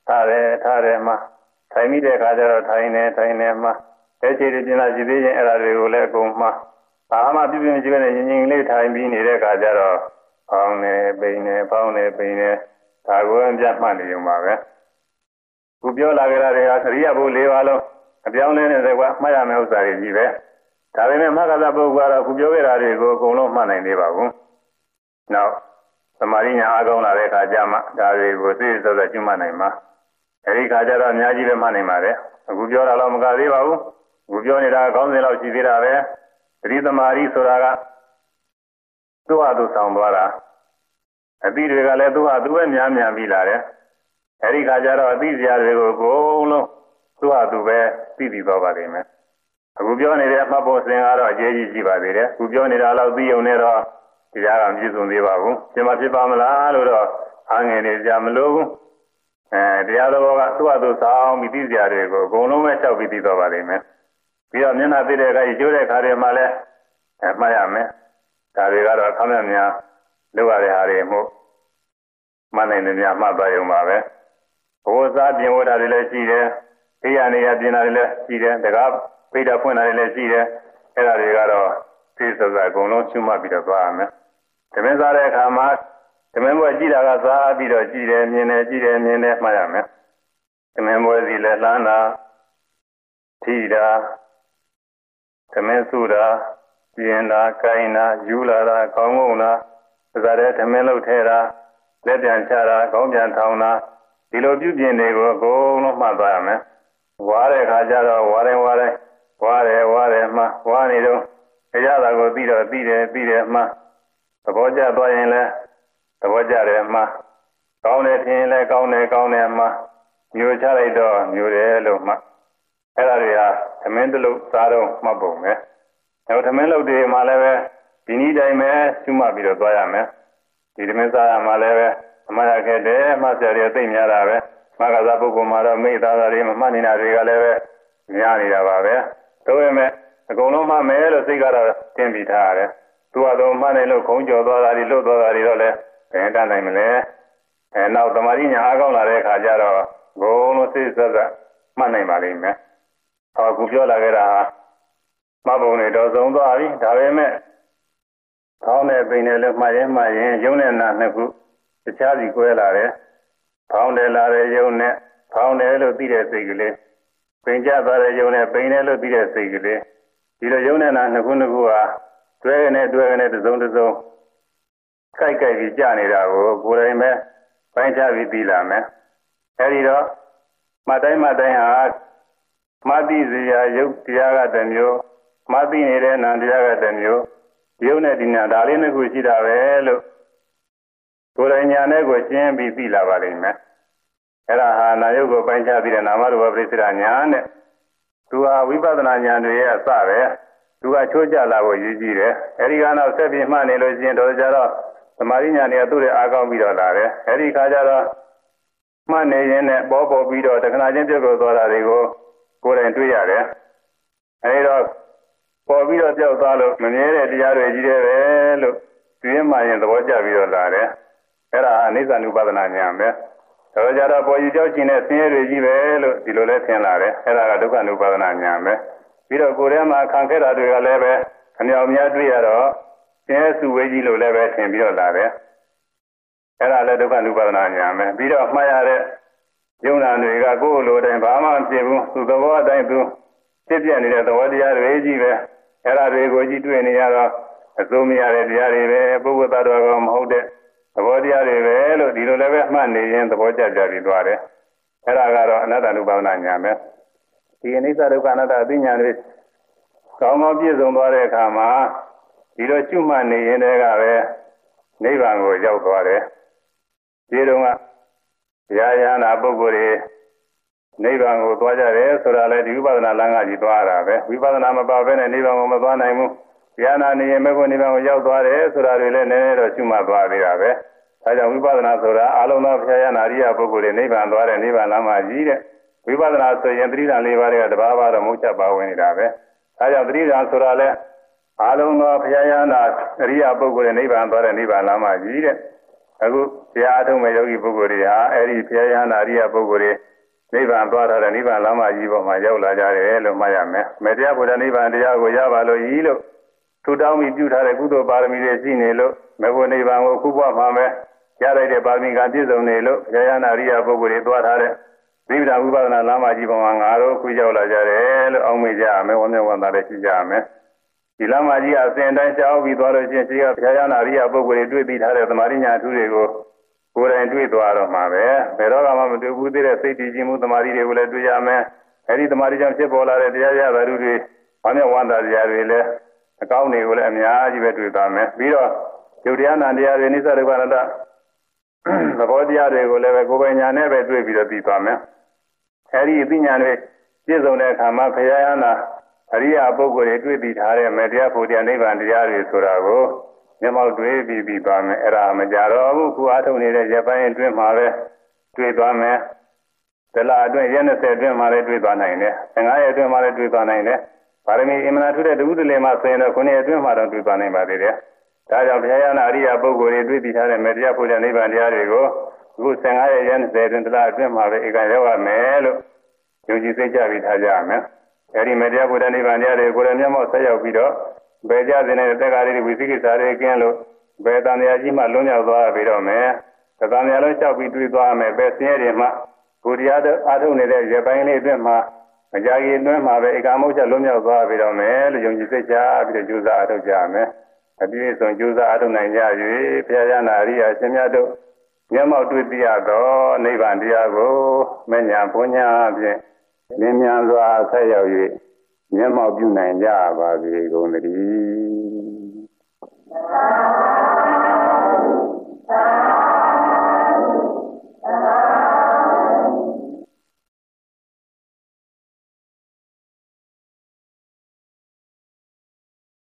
ထားတယ်မှာထိုင်မိတဲ့ခါကျတော့ထိုင်နေမှာအဲ့ဒီကျင်လာရှိသေးရင်အဲ့ဒါတွေကိုလည်းအကုန်မှာဘာမှပြပြမရှိဘဲနဲ့ငြိမ်လေးထိုင်ပြီးနေတဲ့ခါကျတော့ဖောင်းနေပိန်နေဖောင်းနေပိန်နေဒါကိုပြတ်မှတ်နေုံပါပဲခုပြောလာကြတာတွေဟာသရိယာဘု၄ပါးလုံးအပြောင်းလဲနေတဲ့ကွာမှတ်ရမယ့်ဥစ္စာတွေကြီးပဲဒါပေမဲ့မဂ္ဂသပုဂ္ဂိုလ်ကတော့ခုပြောခဲ့တာတွေကိုအကုန်လုံးမှတ်နိုင်သေးပါဘူးနောက်သမာဓိညာအားကောင်းလာတဲ့အခါကျမှဒါတွေကိုသိစောစောကျွမ်းမှတ်နိုင်မှာအဲဒီခါကျတော့အများကြီးပဲမှတ်နိုင်ပါတယ်အခုပြောတာတော့မကသေးပါဘူးအခုပြောနေတာခေါင်းစဉ်လောက်ရှိသေးတာပဲသတိသမာဓိဆိုတာကသူ့ဟာသူဆောင်သွားတာအတိတွေကလည်းသူ့ဟာသူပဲများပြီးလာတယ်အဲဒီခါကျတော့အတိစရာတွေကိုအကုန်လုံးသူ့ဟာသူပဲသိပြီးသွားပါလိမ့်မယ်အခုပြောနေတဲ့အမှတ်ဖို့စဉ်ကတော့အကျဉ်းကြီးရှိပါသေးတယ်အခုပြောနေတာတော့သိုံနဲ့တော့တရားကမပြည့်စုံသေးပါဘူးပြင်မဖြစ်ပါမလားလို့တော့အားငယ်နေကြမလို့ဘူးတရားတော်ကသူ့ဟာသူဆောင်ပြီးသိစရာတွေကိုအကုန်လုံးပဲလျှောက်ပြီးသိသွားပါလိမ့်မယ်ပြီးတော့မျက်နှာသိတဲ့အခါကျိုးတဲ့ခါတွေမှာလည်းမှတ်ရမယ်ဒါတွေကတော့ခမ်းမြများလုပ်ရတဲ့ဟာတွေမို့မှတ်နိုင်တယ်များမှတ်သွားရုံပါပဲဘိုးစားပြင်ဝတ်တာတွေလည်းရှိတယ်ခေယနေရပြင်တာတွေလည်းရှိတယ်တကားပိဋကဖွင့်တာတွေလည်းရှိတယ်အဲ့ဒါတွေကတော့သိစစအကုန်လုံးရှုမှတ်ပြီးတော့သွားရမယ်သမင်းစားတဲ့အခါမှာသမင်းဘွယ်ကြည့်တာကစားပြီးတော့ကြည့်တယ်မြင်တယ်ကြည့်တယ်မြင်တယ်မှတ်ရမယ်သမင်းဘွယ်စီလည်းလှမ်းတာထိတာသမင်းစုတာပြင်းတာကိုင်းတာယူလာတာခေါင်းငုံတာဒါကြတဲ့သမင်းလှုပ်ထဲတာလက်ပြန်ချတာခေါင်းပြန်ထောင်တာဒီလိုပြုပြင်တွေကိုအကုန်လုံးမှတ်သွားရမယ်ဝါတဲ့ခါကျတော့ဝါတယ်မှဝါနေတော့အရသာကိုပြီးတော့ပြီးတယ်မှသဘောကျသွားရင်လည်းသဘောကျတယ်မှကောင်းတယ်ထင်ရင်လည်းကောင်းတယ်မှမျိုးချလိုက်တော့မျိုးတယ်လို့မှအဲ့ဒါတွေဟာသမင်းတလို့စားတော့မှတ်ပုံပဲနောက်သမင်းလုပ်တွေမှာလည်းပဲဒီနည်းတိုင်းပဲရှုမှတ်ပြီးတော့သွားရမယ်ဒီသမင်းစားရမှာလည်းပဲအမှန်ရခဲ့တယ်မှတ်စရာတွေသိများတာပဲမဂ္ဂဇပုဂ္ဂိုလ်မှာတော့မိသားသားတွေမမှတ်နေတာတွေကလည်းပဲများနေတာပါပဲဒါပေမဲ့အကုန်လုံးမှတ်မယ်လို့စိတ်ကတော့တင်ပြီးထားရတယ်သူကတော့မှတ်နိုင်လို့ခုံးကြော်သွားတာတွေလွတ်သွားတာတွေတော့လည်းဘယ်တတ်နိုင်မလဲနောက်သမာဓိညာအားကောင်းလာတဲ့အခါကျတော့ဘုံလို့စိတ်ဆက်ဆက်မှတ်နိုင်ပါလိမ့်မယ်အခုပြောလာခဲ့တာမှတ်ပုံတွေတော့သုံးသွားပြီဒါပေမဲ့ခေါင်းနဲ့ပိန်နဲ့လည်းမှတ်ရင်ရုံနဲ့နာနှစ်ခုတခြားစီကွဲလာတယ်ဖောင်းတယ်လာတဲ့ရုံနဲ့ဖောင်းတယ်လို့သိတဲ့စိတ်ကလေးပိန်ကျသွားတဲ့ရုံနဲ့ပိန်တယ်လို့သိတဲ့စိတ်ကလေးဒီလိုရုံနဲ့နာနှစ်ခုဟာတွဲကနေတစ်စုံကိုက်ပြီးကြာနေတာကိုကိုယ်တိုင်ပဲပိုင်းခြားပြီးသိလာမယ်အဲဒီတော့မှတ်တိုင်းဟာမှတ်သိစရာရုပ်တရားကတစ်မျိုးမှတ်သိနေတဲ့နာမ်တရားကတစ်မျိုးရုပ်နဲ့ဒီနာဒါလေးနှစ်ခုရှိတာပဲလို့ကိုယ်တိုင်ညာနဲ့ကိုရှင်းပြီးသိလာပါလိမ့်မယ်အဲ့ဒါဟာနာယုတ်ကိုပိုင်းခြားပြီးတဲ့နာမရူပပရိစ္ဆေဒညာနဲ့သူဟာဝိပဿနာဉာဏ်တွေရဲ့အစပဲသူကချိုးကြလာဖို့ရည်ကြီးတယ်အဲဒီကနောက်ဆက်ပြီးမှတ်နေလို့ရှိရင်တော့ကြတော့သမာဓိဉာဏ်တွေကသူ့ရဲ့အားကောင်းပြီးတော့လာတယ်အဲဒီခါကျတော့မှတ်နေရင်နဲ့ပေါ်ပြီးတော့တခဏချင်းပြုတ်ကိုသွားတာတွေကိုကိုယ်တိုင်တွေ့ရတယ်အဲဒီတော့ပေါ်ပြီးတော့ပြောက်သွားလို့မမြဲတဲ့တရားတွေကြီးတယ်ပဲလို့သိမှရင်သဘောကျပြီးတော့လာတယ်အဲ့ဒါအနိစ္စ ानु ပါဒနာဉာဏ်ပဲဒါကြတော့ပေါ်ယူကြောက်ခြင်းနဲ့ဆင်းရဲတွေကြီးပဲလို့ဒီလိုလဲသင်လာတယ်အဲ့ဒါကဒုက္ခ ानु ပါဒနာဉာဏ်ပဲပြီးတော့ကိုယ်ထဲမှာခံခဲ့တာတွေကလည်းပဲအမြောက်များတွေ့ရတော့ဆင်းရဲစုဝေးကြီးလို့လည်းပဲသင်ပြီးတော့လာတယ်အဲ့ဒါလည်းဒုက္ခ ानु ပါဒနာဉာဏ်ပဲပြီးတော့မှားရတဲ့ယုံနာတွေကကိုယ်လိုတိုင်းဘာမှမဖြစ်ဘူးသူသဘောအတိုင်းသူဖြစ်ပြနေတဲ့သဘောတရားတွေကြီးပဲအဲ့ဒါတွေကိုကြည့်တွေ့နေရတော့အစိုးမရတဲ့တရားတွေပဲပုဂ္ဂိုလ်သားတော်ကမဟုတ်တဲ့သဘောတရားတွေပဲလို့ဒီလိုလည်းပဲမှတ်နေရင်သဘောကျပြီးသွားတယ်အဲ့ဒါကတော့အနတ္တ ानु ပါဒနာဉာဏ်ပဲဒီအနိစ္စဒုက္ခအနတ္တအသိဉာဏ်တွေကောင်းကောင်းပြည့်စုံသွားတဲ့အခါမှာဒီလိုရှုမှတ်နေရင်တည်းကပဲနိဗ္ဗာန်ကိုရောက်သွားတယ်ဒီတုန်းကရာယနာပုဂ္ဂိုလ်တွေနိဗ္ဗာန်ကိုသွားကြတယ်ဆိုတာလေဒီဝိပဿနာလမ်းကကြီးသွားတာပဲဝိပဿနာမပါဘဲနဲ့နိဗ္ဗာန်ကိုမသွားနိုင်ဘူးဉာဏ်နာနေရင်မဲ့ကိုနိဗ္ဗာန်ကိုရောက်သွားတယ်ဆိုတာတွေလည်းနည်းနည်းတော့ရှုမှတ်သွားသေးတာပဲဒါကြောင့်ဝိပဿနာဆိုတာအလုံးစုံဖြာယနာရိယပုဂ္ဂိုလ်တွေနိဗ္ဗာန်သွားတဲ့နိဗ္ဗာန်လမ်းမှာကြီးတဲ့ဝိပဿနာဆိုရင်သတိဓာတ်၄ပါးတွေကတဘာဘာတော့မုတ်ချပါဝင်နေတာပဲဒါကြောင့်သတိဓာတ်ဆိုတာလေအလုံးစုံဖြာယနာရိယပုဂ္ဂိုလ်တွေနိဗ္ဗာန်သွားတဲ့နိဗ္ဗာန်လမ်းမှာကြီးတဲ့အခုတရားထုံးမဲ့ယောဂီပုဂ္ဂိုလ်တွေဟာအဲ့ဒီဘုရားရဟန္တာအရိယပုဂ္ဂိုလ်တွေနိဗ္ဗာန်သွားထားတဲ့နိဗ္ဗာန်လမ်းမကြီးပေါ်မှာရောက်လာကြတယ်လို့မှတ်ရမယ်။မေတ္တာဘုရားနိဗ္ဗာန်တရားကိုရပါလို့ဤလို့သူတောင်းပြီးပြုထားတဲ့ကုသိုလ်ပါရမီတွေရှိနေလို့မေဖို့နိဗ္ဗာန်ကိုခုပွားမှာပဲရလိုက်တဲ့ပါရမီကပြည့်စုံနေလို့ဘုရားရဟန္တာအရိယပုဂ္ဂိုလ်တွေသွားထားတဲ့နိဗ္ဗာန်ဝိပဿနာလမ်းမကြီးပေါ်မှာငါတို့ခုရောက်လာကြတယ်လို့အောက်မေ့ကြရမယ်ဝမ်းမြောက်ဝမ်းသာလည်းရှိကြရမယ်။ဒီလမ်းမကြီးအစဉ်တိုင်းရှောက်ပြီးသွားလို့ချင်းရှိကဘုရားရဟန္တာအရိယပုဂ္ဂိုလ်တွေတွေ့ပြီးထားတဲ့သမာဓိညာထုတွေကိုကိုယ်တိုင်တွေ့သွားတော့မှာပဲဘယ်တော့မှမတွေ့ဘူးသေးတဲ့စိတ်တည်ခြင်းမှုသမာဓိတွေကိုလည်းတွေ့ရမယ်အဲဒီသမာဓိကြောင့်ဖြစ်ပေါ်လာတဲ့တရားရဓာတုတွေဘာနဲ့ဝန္တာတရားတွေလည်းအကောင်းတွေကိုလည်းအများကြီးပဲတွေ့သွားမယ်ပြီးတော့ယုတ်တရားနာတရားတွေနိစ္စဒုက္ခအနတ္တသဘောတရားတွေကိုလည်းပဲကိုယ်ပိုင်ညာနဲ့ပဲတွေ့ပြီးတော့သိသွားမယ်အဲဒီအသိဉာဏ်တွေပြည့်စုံတဲ့အခါမှာဘုရားရဟန္တာအရိယပုဂ္ဂိုလ်တွေတွေ့ပြီးထားတဲ့မေတ္တာဖို့တရားနိဗ္ဗာန်တရားတွေဆိုတာကိုမျက်မှောက်တွေ့ပြီးသွားမယ်အဲ့ဒါမကြတော့ဘူးခုအားထုတ်နေတဲ့ရပိုင်းအတွင်းမှာပဲတွေ့သွားမယ်တလအတွင်းရက်20အတွင်းမှာလည်းတွေ့သွားနိုင်တယ်15ရက်အတွင်းမှာလည်းတွေ့သွားနိုင်တယ်ပါရမီအင်မနာထုတဲ့တဝုတလေမှာဆိုရင်တော့9ရက်အတွင်းမှာတော့တွေ့သွားနိုင်ပါသေးတယ်ဒါကြောင့်ဘုရားရဟန္တာအရိယပုဂ္ဂိုလ်တွေတွေ့ပြီးထားတဲ့မေတ္တာဖို့တဲ့နိဗ္ဗာန်တရားတွေကိုအခု15ရက်ရက်20အတွင်းတလအတွင်းမှာပဲဧကရောက်ရမယ်လို့ယုံကြည်စိတ်ကြပြီးထားကြရမယ်အဲဒီမေတ္တာဖို့တဲ့နိဗ္ဗာန်တရားတွေကိုယ်လည်းမျက်မှောက်ဆက်ရောက်ပြီးတော့ဘယ်ကြတဲ့တက်ကားလေးဝိသိကိစ္စတွေကင်းလို့ဘယ်တန်ရာကြီးမှလွန်မြောက်သွားပြီတော့မယ်တန်ရာလုံးလျှောက်ပြီးတွေးသွားမယ်ပဲဆင်းရဲတွေမှကိုတရားအားထုတ်နေတဲ့ရပိုင်းလေးအတွင်းမှာမကြခင်အတွင်းမှာပဲဧကမုတ်ချက်လွန်မြောက်သွားပြီတော့မယ်လို့ယုံကြည်စိတ်ချပြီးတော့ကြိုးစားအားထုတ်ကြရမယ်အပြည့်စုံကြိုးစားအားထုတ်နိုင်ကြ၍ဘုရားရဟန္တာအရိယာရှင်မြတ်တို့မျက်မှောက်တွေ့သိရသောနိဗ္ဗာန်တရားကိုမဉ္ဇဉ်ဘုံညာဖြင့်လင်းမြန်စွာဆက်ရောက်၍မျက်မှောက်ပြုနိုင်ကြပါစေကုန်သတည်း